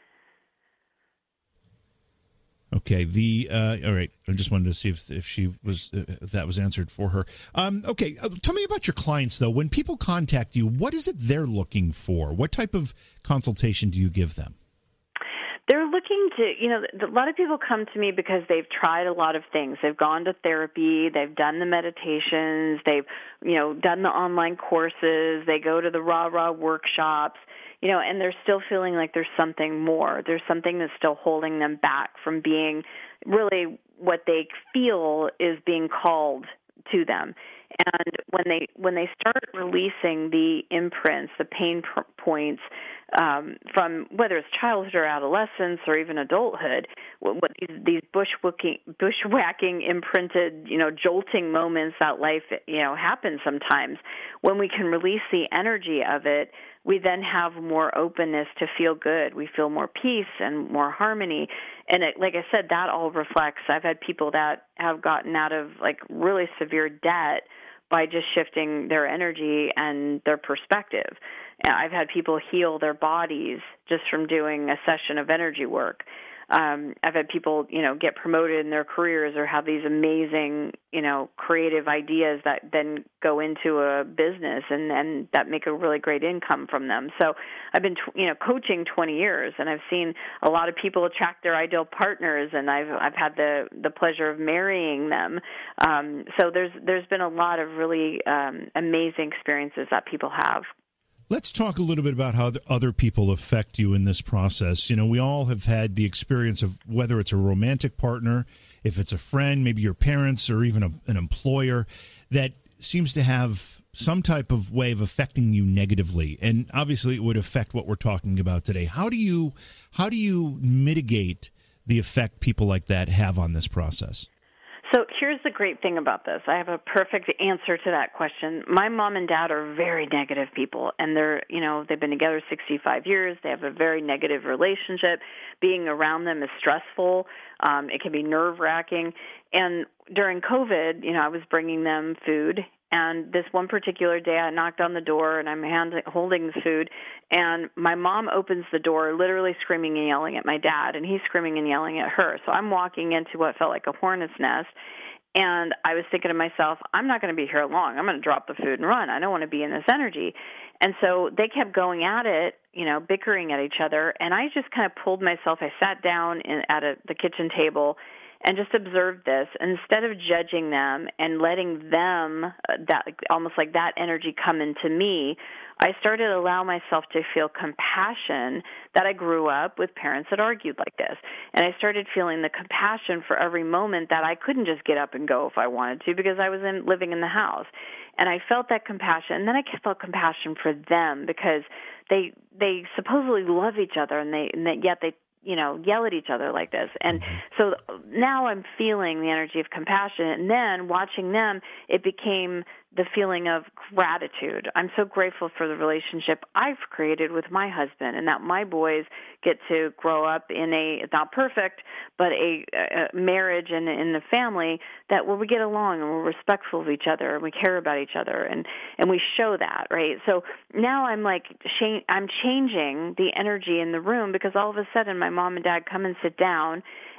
Okay. The uh, all right. I just wanted to see if if she was uh, if that was answered for her. Um, okay. Uh, tell me about your clients though. When people contact you, what is it they're looking for? What type of consultation do you give them? They're looking to, you know, a lot of people come to me because they've tried a lot of things. They've gone to therapy, they've done the meditations, they've, you know, done the online courses, they go to the rah-rah workshops, you know, and they're still feeling like there's something more. There's something that's still holding them back from being really what they feel is being called to them. And when they when they start releasing the imprints, the pain pr- points um, from whether it's childhood or adolescence or even adulthood, what, what these, these bushwhacking, bushwhacking, imprinted, you know, jolting moments that life, you know, happens sometimes. When we can release the energy of it, we then have more openness to feel good. We feel more peace and more harmony. And it, like I said, that all reflects. I've had people that have gotten out of like really severe debt by just shifting their energy and their perspective. I've had people heal their bodies just from doing a session of energy work. Um, I've had people, you know, get promoted in their careers or have these amazing, you know, creative ideas that then go into a business and, and that make a really great income from them. So I've been, you know, coaching twenty years, and I've seen a lot of people attract their ideal partners, and I've I've had the the pleasure of marrying them. Um, so there's there's been a lot of really um, amazing experiences that people have. Let's talk a little bit about how other people affect you in this process. You know, we all have had the experience of whether it's a romantic partner, if it's a friend, maybe your parents, or even a, an employer that seems to have some type of way of affecting you negatively. And obviously it would affect what we're talking about today. How do you, how do you mitigate the effect people like that have on this process? So here's the great thing about this. I have a perfect answer to that question. My mom and dad are very negative people, and they're, you know, they've been together sixty-five years. They have a very negative relationship. Being around them is stressful. Um, it can be nerve-wracking. And during COVID, you know, I was bringing them food. And this one particular day, I knocked on the door, and I'm hand, holding the food, and my mom opens the door, literally screaming and yelling at my dad, and he's screaming and yelling at her. So I'm walking into what felt like a hornet's nest, and I was thinking to myself, I'm not going to be here long. I'm going to drop the food and run. I don't want to be in this energy. And so they kept going at it, you know, bickering at each other, and I just kind of pulled myself. I sat down in, at a, the kitchen table and just observed this. Instead of judging them and letting them, uh, that almost like that energy come into me, I started to allow myself to feel compassion that I grew up with parents that argued like this. And I started feeling the compassion for every moment that I couldn't just get up and go if I wanted to because I was in, living in the house. And I felt that compassion. And then I felt compassion for them because they they supposedly love each other, and they and yet they you know, yell at each other like this. And so now I'm feeling the energy of compassion. And then watching them, it became the feeling of gratitude. I'm so grateful for the relationship I've created with my husband, and that my boys get to grow up in a, not perfect, but a, a marriage and in the family that where we get along and we're respectful of each other and we care about each other, and, and we show that, right? So now I'm like, I'm changing the energy in the room because all of a sudden my mom and dad come and sit down,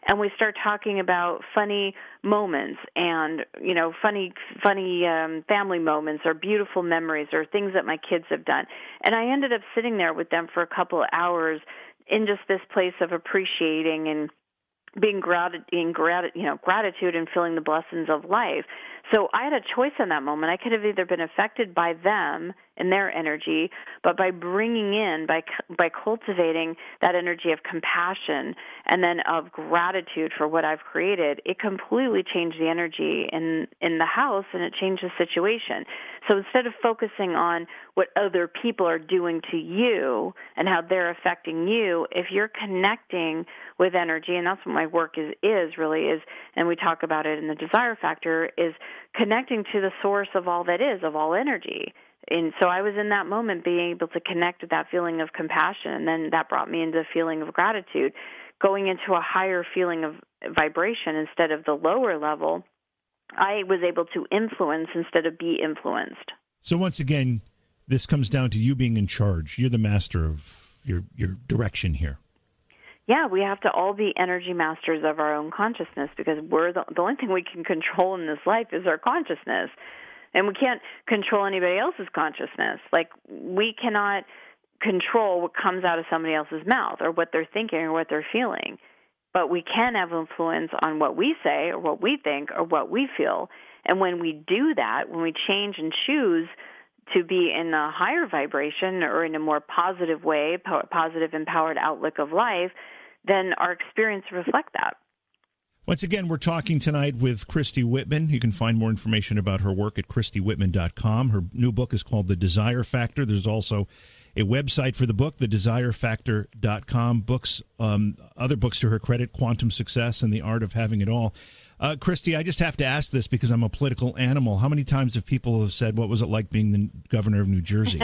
and we start talking about funny moments and, you know, funny funny um, family moments or beautiful memories or things that my kids have done. And I ended up sitting there with them for a couple of hours in just this place of appreciating and being grat- in grat- you know, gratitude and feeling the blessings of life. So I had a choice in that moment. I could have either been affected by them and their energy, but by bringing in, by by cultivating that energy of compassion and then of gratitude for what I've created, it completely changed the energy in in the house, and it changed the situation. So instead of focusing on what other people are doing to you and how they're affecting you, if you're connecting with energy, and that's what my work is, is really is, and we talk about it in the Desire Factor, is connecting to the source of all that is, of all energy. And so I was in that moment being able to connect with that feeling of compassion, and then that brought me into a feeling of gratitude, going into a higher feeling of vibration instead of the lower level. I was able to influence instead of be influenced. So once again, this comes down to you being in charge. You're the master of your, your direction here. Yeah, we have to all be energy masters of our own consciousness, because we're the, the only thing we can control in this life is our consciousness. And we can't control anybody else's consciousness. Like, we cannot control what comes out of somebody else's mouth or what they're thinking or what they're feeling. But we can have influence on what we say or what we think or what we feel. And when we do that, when we change and choose to be in a higher vibration or in a more positive way, positive, empowered outlook of life, then our experience reflects that. Once again, we're talking tonight with Christy Whitman. You can find more information about her work at christy whitman dot com. Her new book is called The Desire Factor. There's also a website for the book, the desire factor dot com. Books, um, other books to her credit, Quantum Success and The Art of Having It All. Uh, Christy, I just have to ask this because I'm a political animal. How many times have people have said, what was it like being the governor of New Jersey?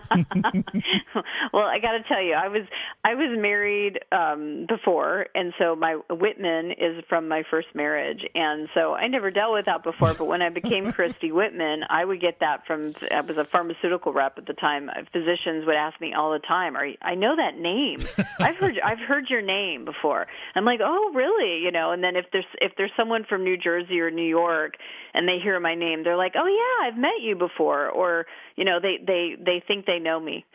Well, I got to tell you, I was I was married um, before, and so my Whitman is from my first marriage, and so I never dealt with that before. But when I became Christy Whitman, I would get that from. I was a pharmaceutical rep at the time. Physicians would ask me all the time, "Are you, I know that name? I've heard I've heard your name before." I'm like, "Oh, really?" You know. And then if there's if there's someone from New Jersey or New York, and they hear my name, they're like, "Oh yeah, I've met you before," or you know, they they they think they know me.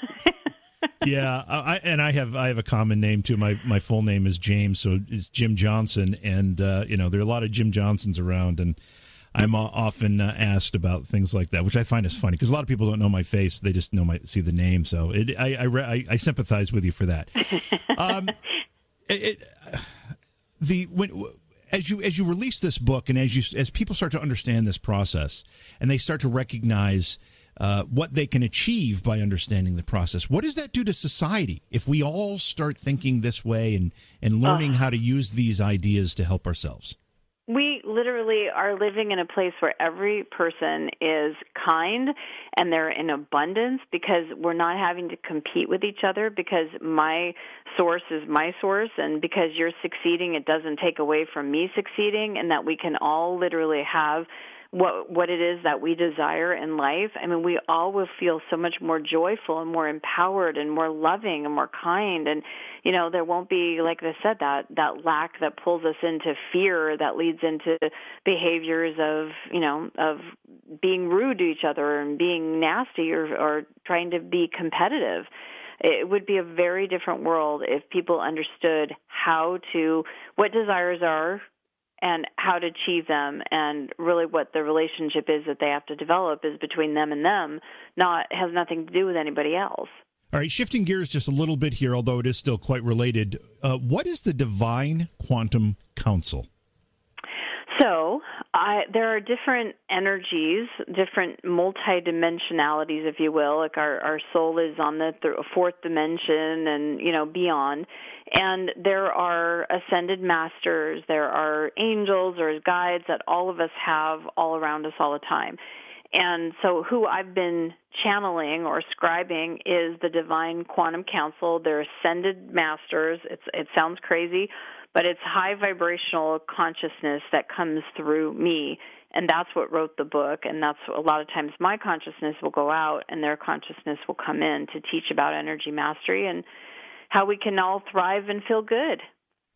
Yeah, I, and I have I have a common name too. My my full name is James, so it's Jim Johnson, and uh, you know there are a lot of Jim Johnsons around, and I'm often uh, asked about things like that, which I find is funny because a lot of people don't know my face; they just know my see the name. So it, I, I I I sympathize with you for that. Um, it, it, the when. As you as you release this book, and as you as people start to understand this process, and they start to recognize uh, what they can achieve by understanding the process, what does that do to society if we all start thinking this way and and learning uh, how to use these ideas to help ourselves? We literally are living in a place where every person is kind and they're in abundance because we're not having to compete with each other, because my source is my source, and because you're succeeding, it doesn't take away from me succeeding, and that we can all literally have what what it is that we desire in life. I mean, we all will feel so much more joyful and more empowered and more loving and more kind. And, you know, there won't be, like I said, that, that lack that pulls us into fear that leads into behaviors of, you know, of being rude to each other and being nasty or, or trying to be competitive. It would be a very different world if people understood how to, what desires are, and how to achieve them, and really what the relationship is that they have to develop is between them and them, not has nothing to do with anybody else. All right, shifting gears just a little bit here, although it is still quite related. Uh, what is the Divine Quantum Council? So I, there are different energies, different multidimensionalities, if you will. Like our, our soul is on the th- fourth dimension and, you know, beyond. And there are ascended masters, there are angels or guides that all of us have all around us all the time. And so who I've been channeling or scribing is the Divine Quantum Council. They're ascended masters. It's, it sounds crazy, but it's high vibrational consciousness that comes through me, and that's what wrote the book, and that's a lot of times my consciousness will go out and their consciousness will come in to teach about energy mastery and how we can all thrive and feel good.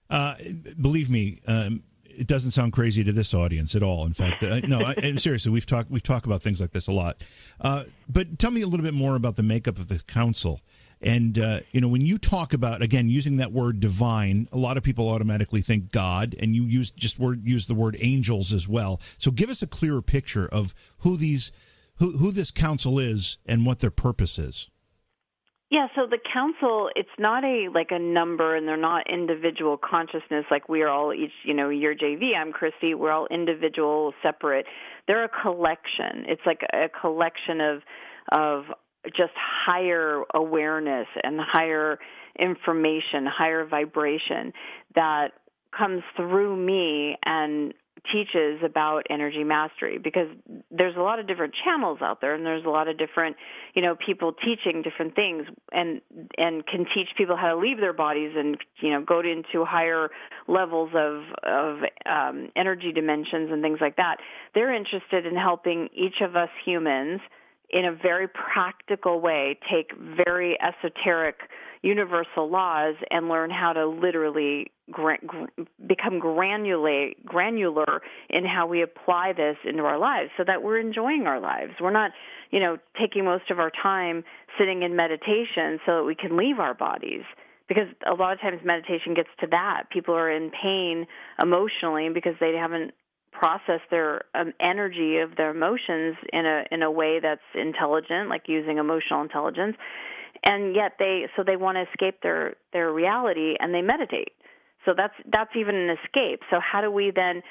Uh, believe me, um, it doesn't sound crazy to this audience at all. In fact, uh, no, I, and seriously, we've talked we've talked about things like this a lot. Uh, but tell me a little bit more about the makeup of the council. And, uh, you know, when you talk about, again, using that word divine, a lot of people automatically think God, and you use just word use the word angels as well. So give us a clearer picture of who these who, who this council is and what their purpose is. Yeah, so the council, it's not a like a number, and they're not individual consciousness like we are all each, you know, you're J V, I'm Christy, we're all individual, separate. They're a collection. It's like a collection of of just higher awareness and higher information, higher vibration that comes through me and teaches about energy mastery, because there's a lot of different channels out there, and there's a lot of different, you know, people teaching different things, and and can teach people how to leave their bodies and, you know, go into higher levels of of um, energy dimensions and things like that. They're interested in helping each of us humans in a very practical way take very esoteric universal laws and learn how to literally gra- gr- become granulate, granular in how we apply this into our lives so that we're enjoying our lives. We're not, you know, taking most of our time sitting in meditation so that we can leave our bodies. Because a lot of times meditation gets to that. People are in pain emotionally because they haven't process their um, energy of their emotions in a in a way that's intelligent, like using emotional intelligence, and yet they so they want to escape their their reality and they meditate. So that's that's even an escape. So how do we then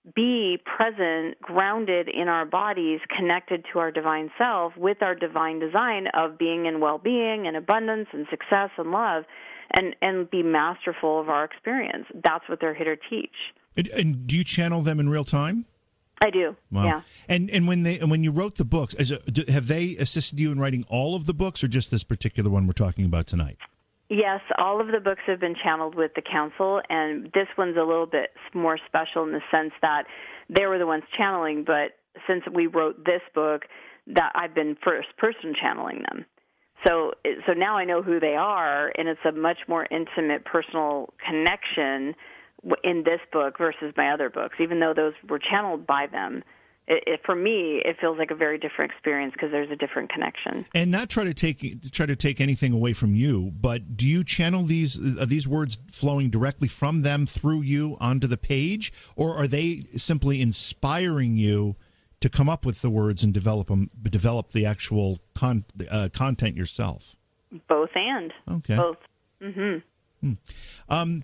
be present, grounded in our bodies, connected to our divine self with our divine design of being in well-being and abundance and success and love, and and be masterful of our experience? That's what they're here to teach. And, and do you channel them in real time? I do. Wow. Yeah. And and when they when you wrote the books, as a, do, have they assisted you in writing all of the books, or just this particular one we're talking about tonight? Yes, all of the books have been channeled with the council, and this one's a little bit more special in the sense that they were the ones channeling, but since we wrote this book, that I've been first person channeling them. So so now I know who they are, and it's a much more intimate, personal connection in this book versus my other books, even though those were channeled by them. It, it, for me, it feels like a very different experience because there's a different connection. And not try to take try to take anything away from you, but do you channel these are these words flowing directly from them through you onto the page, or are they simply inspiring you to come up with the words and develop them, develop the actual con, uh, content yourself? Both and okay, both. Mm-hmm. Hmm. Um.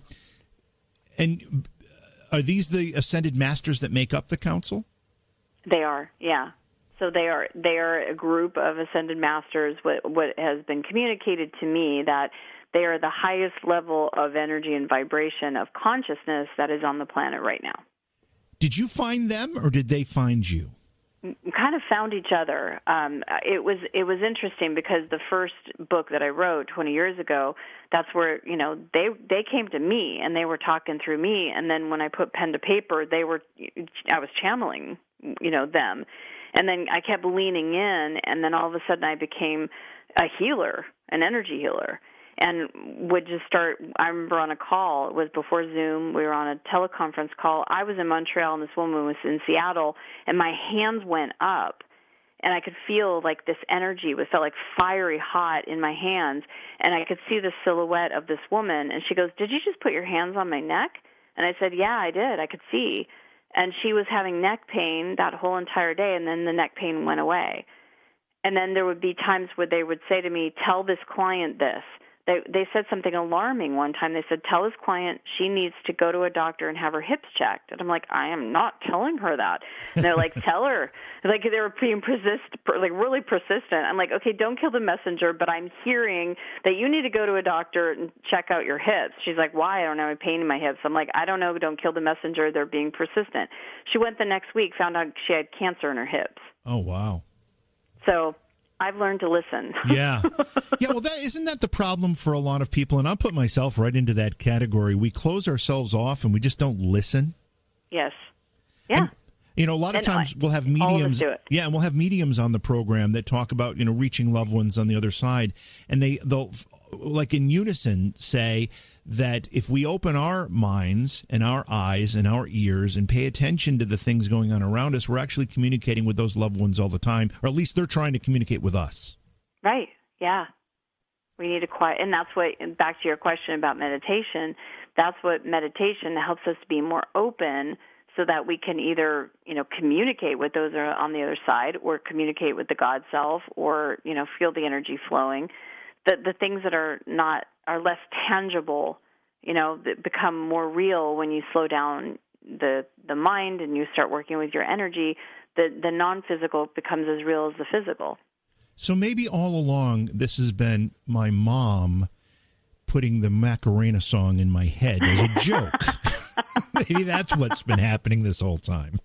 And are these the ascended masters that make up the council? They are, yeah. So they are they are a group of ascended masters. What what has been communicated to me that they are the highest level of energy and vibration of consciousness that is on the planet right now. Did you find them, or did they find you? Kind of found each other. Um, it was it was interesting because the first book that I wrote twenty years ago, that's where, you know, they they came to me and they were talking through me, and then when I put pen to paper, they were I was channeling, you know, them, and then I kept leaning in, and then all of a sudden I became a healer, an energy healer. And would just start, I remember on a call, it was before Zoom, we were on a teleconference call. I was in Montreal and this woman was in Seattle, and my hands went up, and I could feel like this energy, it felt like fiery hot in my hands, and I could see the silhouette of this woman, and she goes, "Did you just put your hands on my neck?" And I said, "Yeah, I did, I could see." And she was having neck pain that whole entire day, and then the neck pain went away. And then there would be times where they would say to me, "Tell this client this." They they said something alarming one time. They said, "Tell this client she needs to go to a doctor and have her hips checked." And I'm like, "I am not telling her that." And they're like, "Tell her." Like they were being persist, like really persistent. I'm like, "Okay, don't kill the messenger, but I'm hearing that you need to go to a doctor and check out your hips." She's like, "Why? I don't have any pain in my hips." I'm like, "I don't know. Don't kill the messenger. They're being persistent." She went the next week, found out she had cancer in her hips. Oh, wow. So I've learned to listen. Yeah. Yeah, well, that isn't that the problem for a lot of people? And I'll put myself right into that category. We close ourselves off and we just don't listen. Yes. Yeah. You know, a lot of And times I, we'll have all of us mediums. do it. Yeah, and we'll have mediums on the program that talk about, you know, reaching loved ones on the other side. And they, they'll, like in unison, say that if we open our minds and our eyes and our ears and pay attention to the things going on around us, we're actually communicating with those loved ones all the time, or at least they're trying to communicate with us. Right, yeah. We need to quiet, and that's what, back to your question about meditation, that's what meditation helps us to be more open so that we can either, you know, communicate with those that are on the other side or communicate with the God self or, you know, feel the energy flowing. The the things that are not, are less tangible, you know, that become more real when you slow down the the mind and you start working with your energy. The, the non-physical becomes as real as the physical. So maybe all along this has been my mom putting the Macarena song in my head as a joke. Maybe that's what's been happening this whole time.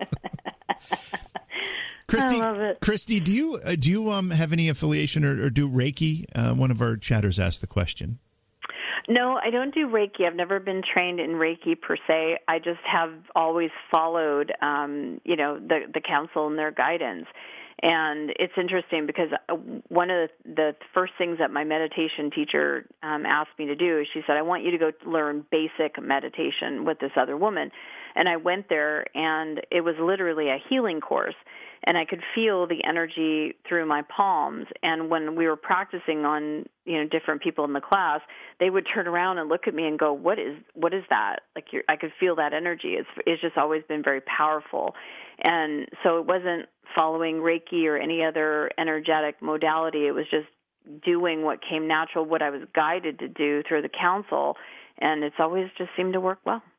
Christy, I love it. Christy, do you uh, do you um have any affiliation or, or do Reiki? Uh, one of our chatters asked the question. No, I don't do Reiki. I've never been trained in Reiki per se. I just have always followed, um, you know, the the counsel and their guidance. And it's interesting because one of the, the first things that my meditation teacher um, asked me to do is she said, I want you to go learn basic meditation with this other woman. And I went there, and it was literally a healing course. And I could feel the energy through my palms. And when we were practicing on, you know, different people in the class, they would turn around and look at me and go, "What is what is that?" Like you're, I could feel that energy. It's it's just always been very powerful. And so it wasn't following Reiki or any other energetic modality. It was just doing what came natural, what I was guided to do through the counsel. And it's always just seemed to work well.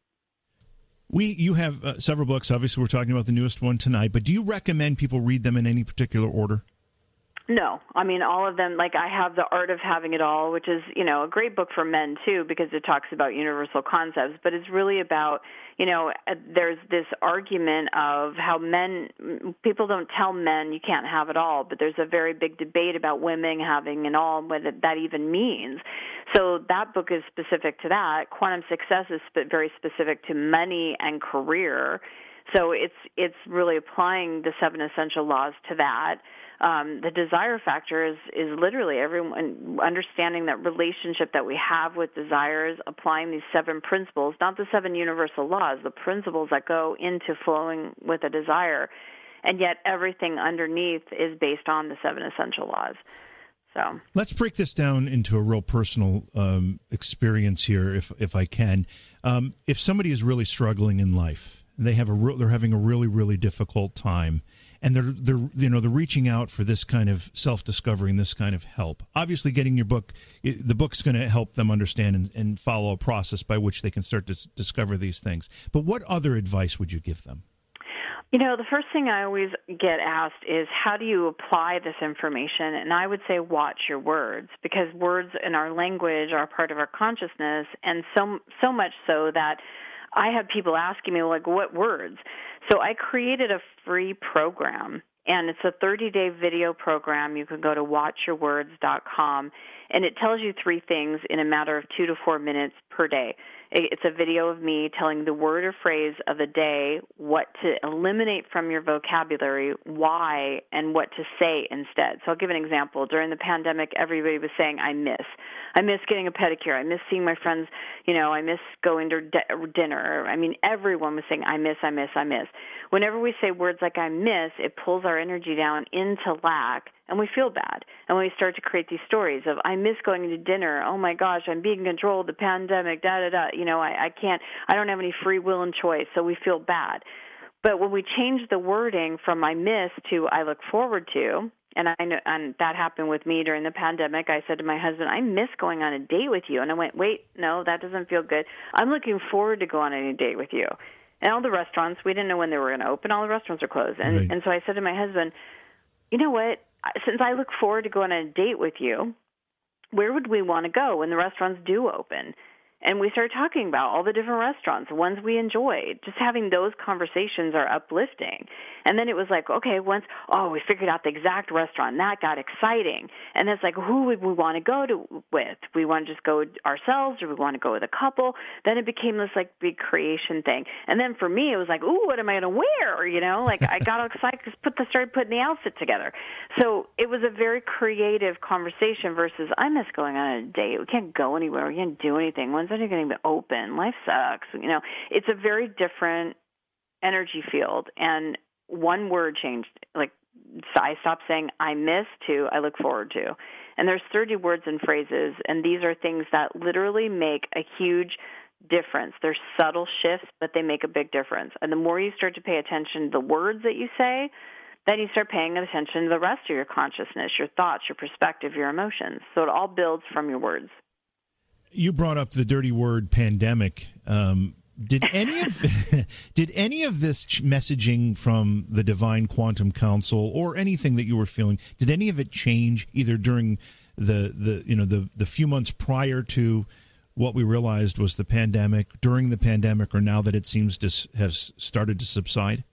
We, you have uh, several books. Obviously, we're talking about the newest one tonight. But do you recommend people read them in any particular order? No. I mean, all of them, like I have The Art of Having It All, which is, you know, a great book for men, too, because it talks about universal concepts. But it's really about, you know, there's this argument of how men, people don't tell men you can't have it all, but there's a very big debate about women having it all and what that even means. So that book is specific to that. Quantum Success is very specific to money and career. So it's it's really applying the seven essential laws to that. Um, the desire factor is, is literally everyone understanding that relationship that we have with desires, applying these seven principles, not the seven universal laws, the principles that go into flowing with a desire. And yet everything underneath is based on the seven essential laws. So let's break this down into a real personal um, experience here, if if I can. Um, if somebody is really struggling in life, they have a re- they're having a really really difficult time, and they're they're you know they're reaching out for this kind of self-discovery and this kind of help. Obviously, getting your book, the book's going to help them understand and, and follow a process by which they can start to discover these things. But what other advice would you give them? You know, the first thing I always get asked is, how do you apply this information? And I would say, watch your words, because words in our language are part of our consciousness, and so so much so that I have people asking me, like, what words? So I created a free program, and it's a thirty-day video program. You can go to watch your words dot com, and it tells you three things in a matter of two to four minutes per day. It's a video of me telling the word or phrase of the day, what to eliminate from your vocabulary, why, and what to say instead. So I'll give an example. During the pandemic, everybody was saying, I miss. I miss getting a pedicure. I miss seeing my friends. You know, I miss going to de- dinner. I mean, everyone was saying, I miss, I miss, I miss. Whenever we say words like I miss, it pulls our energy down into lack, and we feel bad. And when we start to create these stories of, I miss going to dinner, oh my gosh, I'm being controlled, the pandemic, da-da-da, you know, I, I can't, I don't have any free will and choice, so we feel bad. But when we change the wording from I miss to I look forward to, and I know, and that happened with me during the pandemic, I said to my husband, I miss going on a date with you. And I went, wait, no, that doesn't feel good. I'm looking forward to going on a date with you. And all the restaurants, we didn't know when they were going to open. All the restaurants are closed. And, right. and so I said to my husband, you know what? Since I look forward to going on a date with you, where would we want to go when the restaurants do open? And we started talking about all the different restaurants, the ones we enjoyed. Just having those conversations are uplifting. And then it was like, okay, once, oh, we figured out the exact restaurant. That got exciting. And it's like, who would we want to go to with? We want to just go ourselves, or we want to go with a couple? Then it became this like big creation thing. And then for me, it was like, ooh, what am I going to wear? You know, like I got excited because put the started putting the outfit together. So it was a very creative conversation versus I miss going on a date. We can't go anywhere. We can't do anything. When's it going to be open? Life sucks. You know, it's a very different energy field. And one word changed. Like, so I stopped saying I miss to I look forward to. And there's thirty words and phrases, and these are things that literally make a huge difference. They're subtle shifts, but they make a big difference. And the more you start to pay attention to the words that you say, then you start paying attention to the rest of your consciousness, your thoughts, your perspective, your emotions. So it all builds from your words. You brought up the dirty word pandemic. Um, did any of did any of this messaging from the Divine Quantum Council or anything that you were feeling, did any of it change either during the, the you know the, the few months prior to what we realized was the pandemic, during the pandemic, or now that it seems to have started to subside?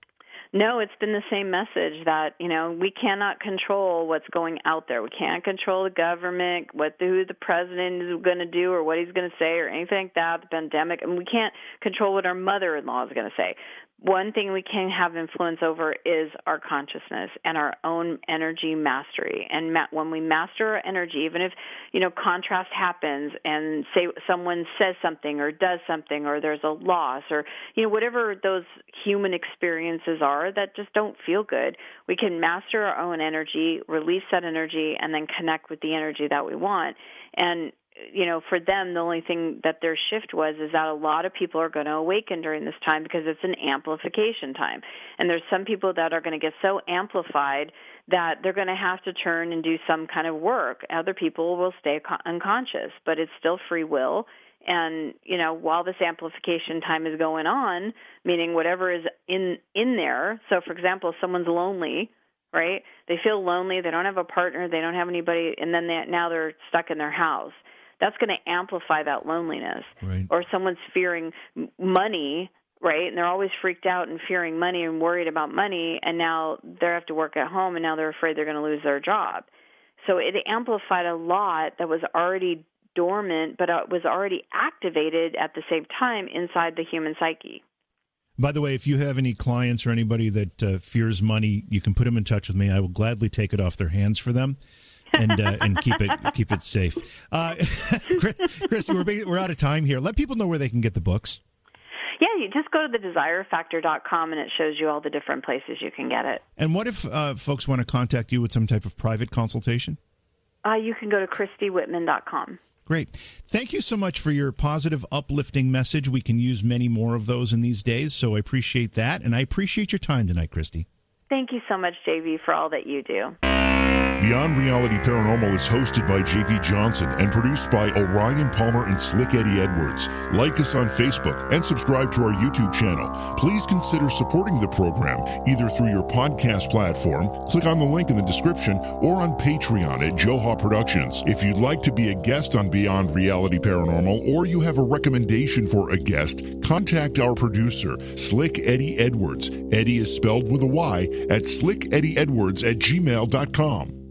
No, it's been the same message that, you know, we cannot control what's going out there. We can't control the government, what the, who the president is going to do or what he's going to say or anything like that, the pandemic. I mean, we can't control what our mother-in-law is going to say. One thing we can have influence over is our consciousness and our own energy mastery. And ma- when we master our energy, even if, you know, contrast happens and say someone says something or does something or there's a loss or, you know, whatever those human experiences are that just don't feel good, we can master our own energy, release that energy, and then connect with the energy that we want. And you know, for them, the only thing that their shift was is that a lot of people are going to awaken during this time because it's an amplification time. And there's some people that are going to get so amplified that they're going to have to turn and do some kind of work. Other people will stay unconscious, but it's still free will. And, you know, while this amplification time is going on, meaning whatever is in, in there, so, for example, if someone's lonely, right, they feel lonely, they don't have a partner, they don't have anybody, and then they, now they're stuck in their house. That's going to amplify that loneliness. Right. Or someone's fearing money, right, and they're always freaked out and fearing money and worried about money, and now they have to work at home, and now they're afraid they're going to lose their job. So it amplified a lot that was already dormant, but it was already activated at the same time inside the human psyche. By the way, if you have any clients or anybody that uh, fears money, you can put them in touch with me. I will gladly take it off their hands for them. and uh, and keep it keep it safe. Uh, Christy, we're we're out of time here. Let people know where they can get the books. Yeah, you just go to the desire factor dot com and it shows you all the different places you can get it. And what if uh, folks want to contact you with some type of private consultation? Uh, you can go to christy whitman dot com. Great. Thank you so much for your positive, uplifting message. We can use many more of those in these days, so I appreciate that. And I appreciate your time tonight, Christy. Thank you so much, J V, for all that you do. Beyond Reality Paranormal is hosted by J V Johnson and produced by Orion Palmer and Slick Eddie Edwards. Like us on Facebook and subscribe to our YouTube channel. Please consider supporting the program either through your podcast platform, click on the link in the description, or on Patreon at Joha Productions. If you'd like to be a guest on Beyond Reality Paranormal or you have a recommendation for a guest, contact our producer, Slick Eddie Edwards. Eddie is spelled with a Y at slick eddie edwards at gmail dot com.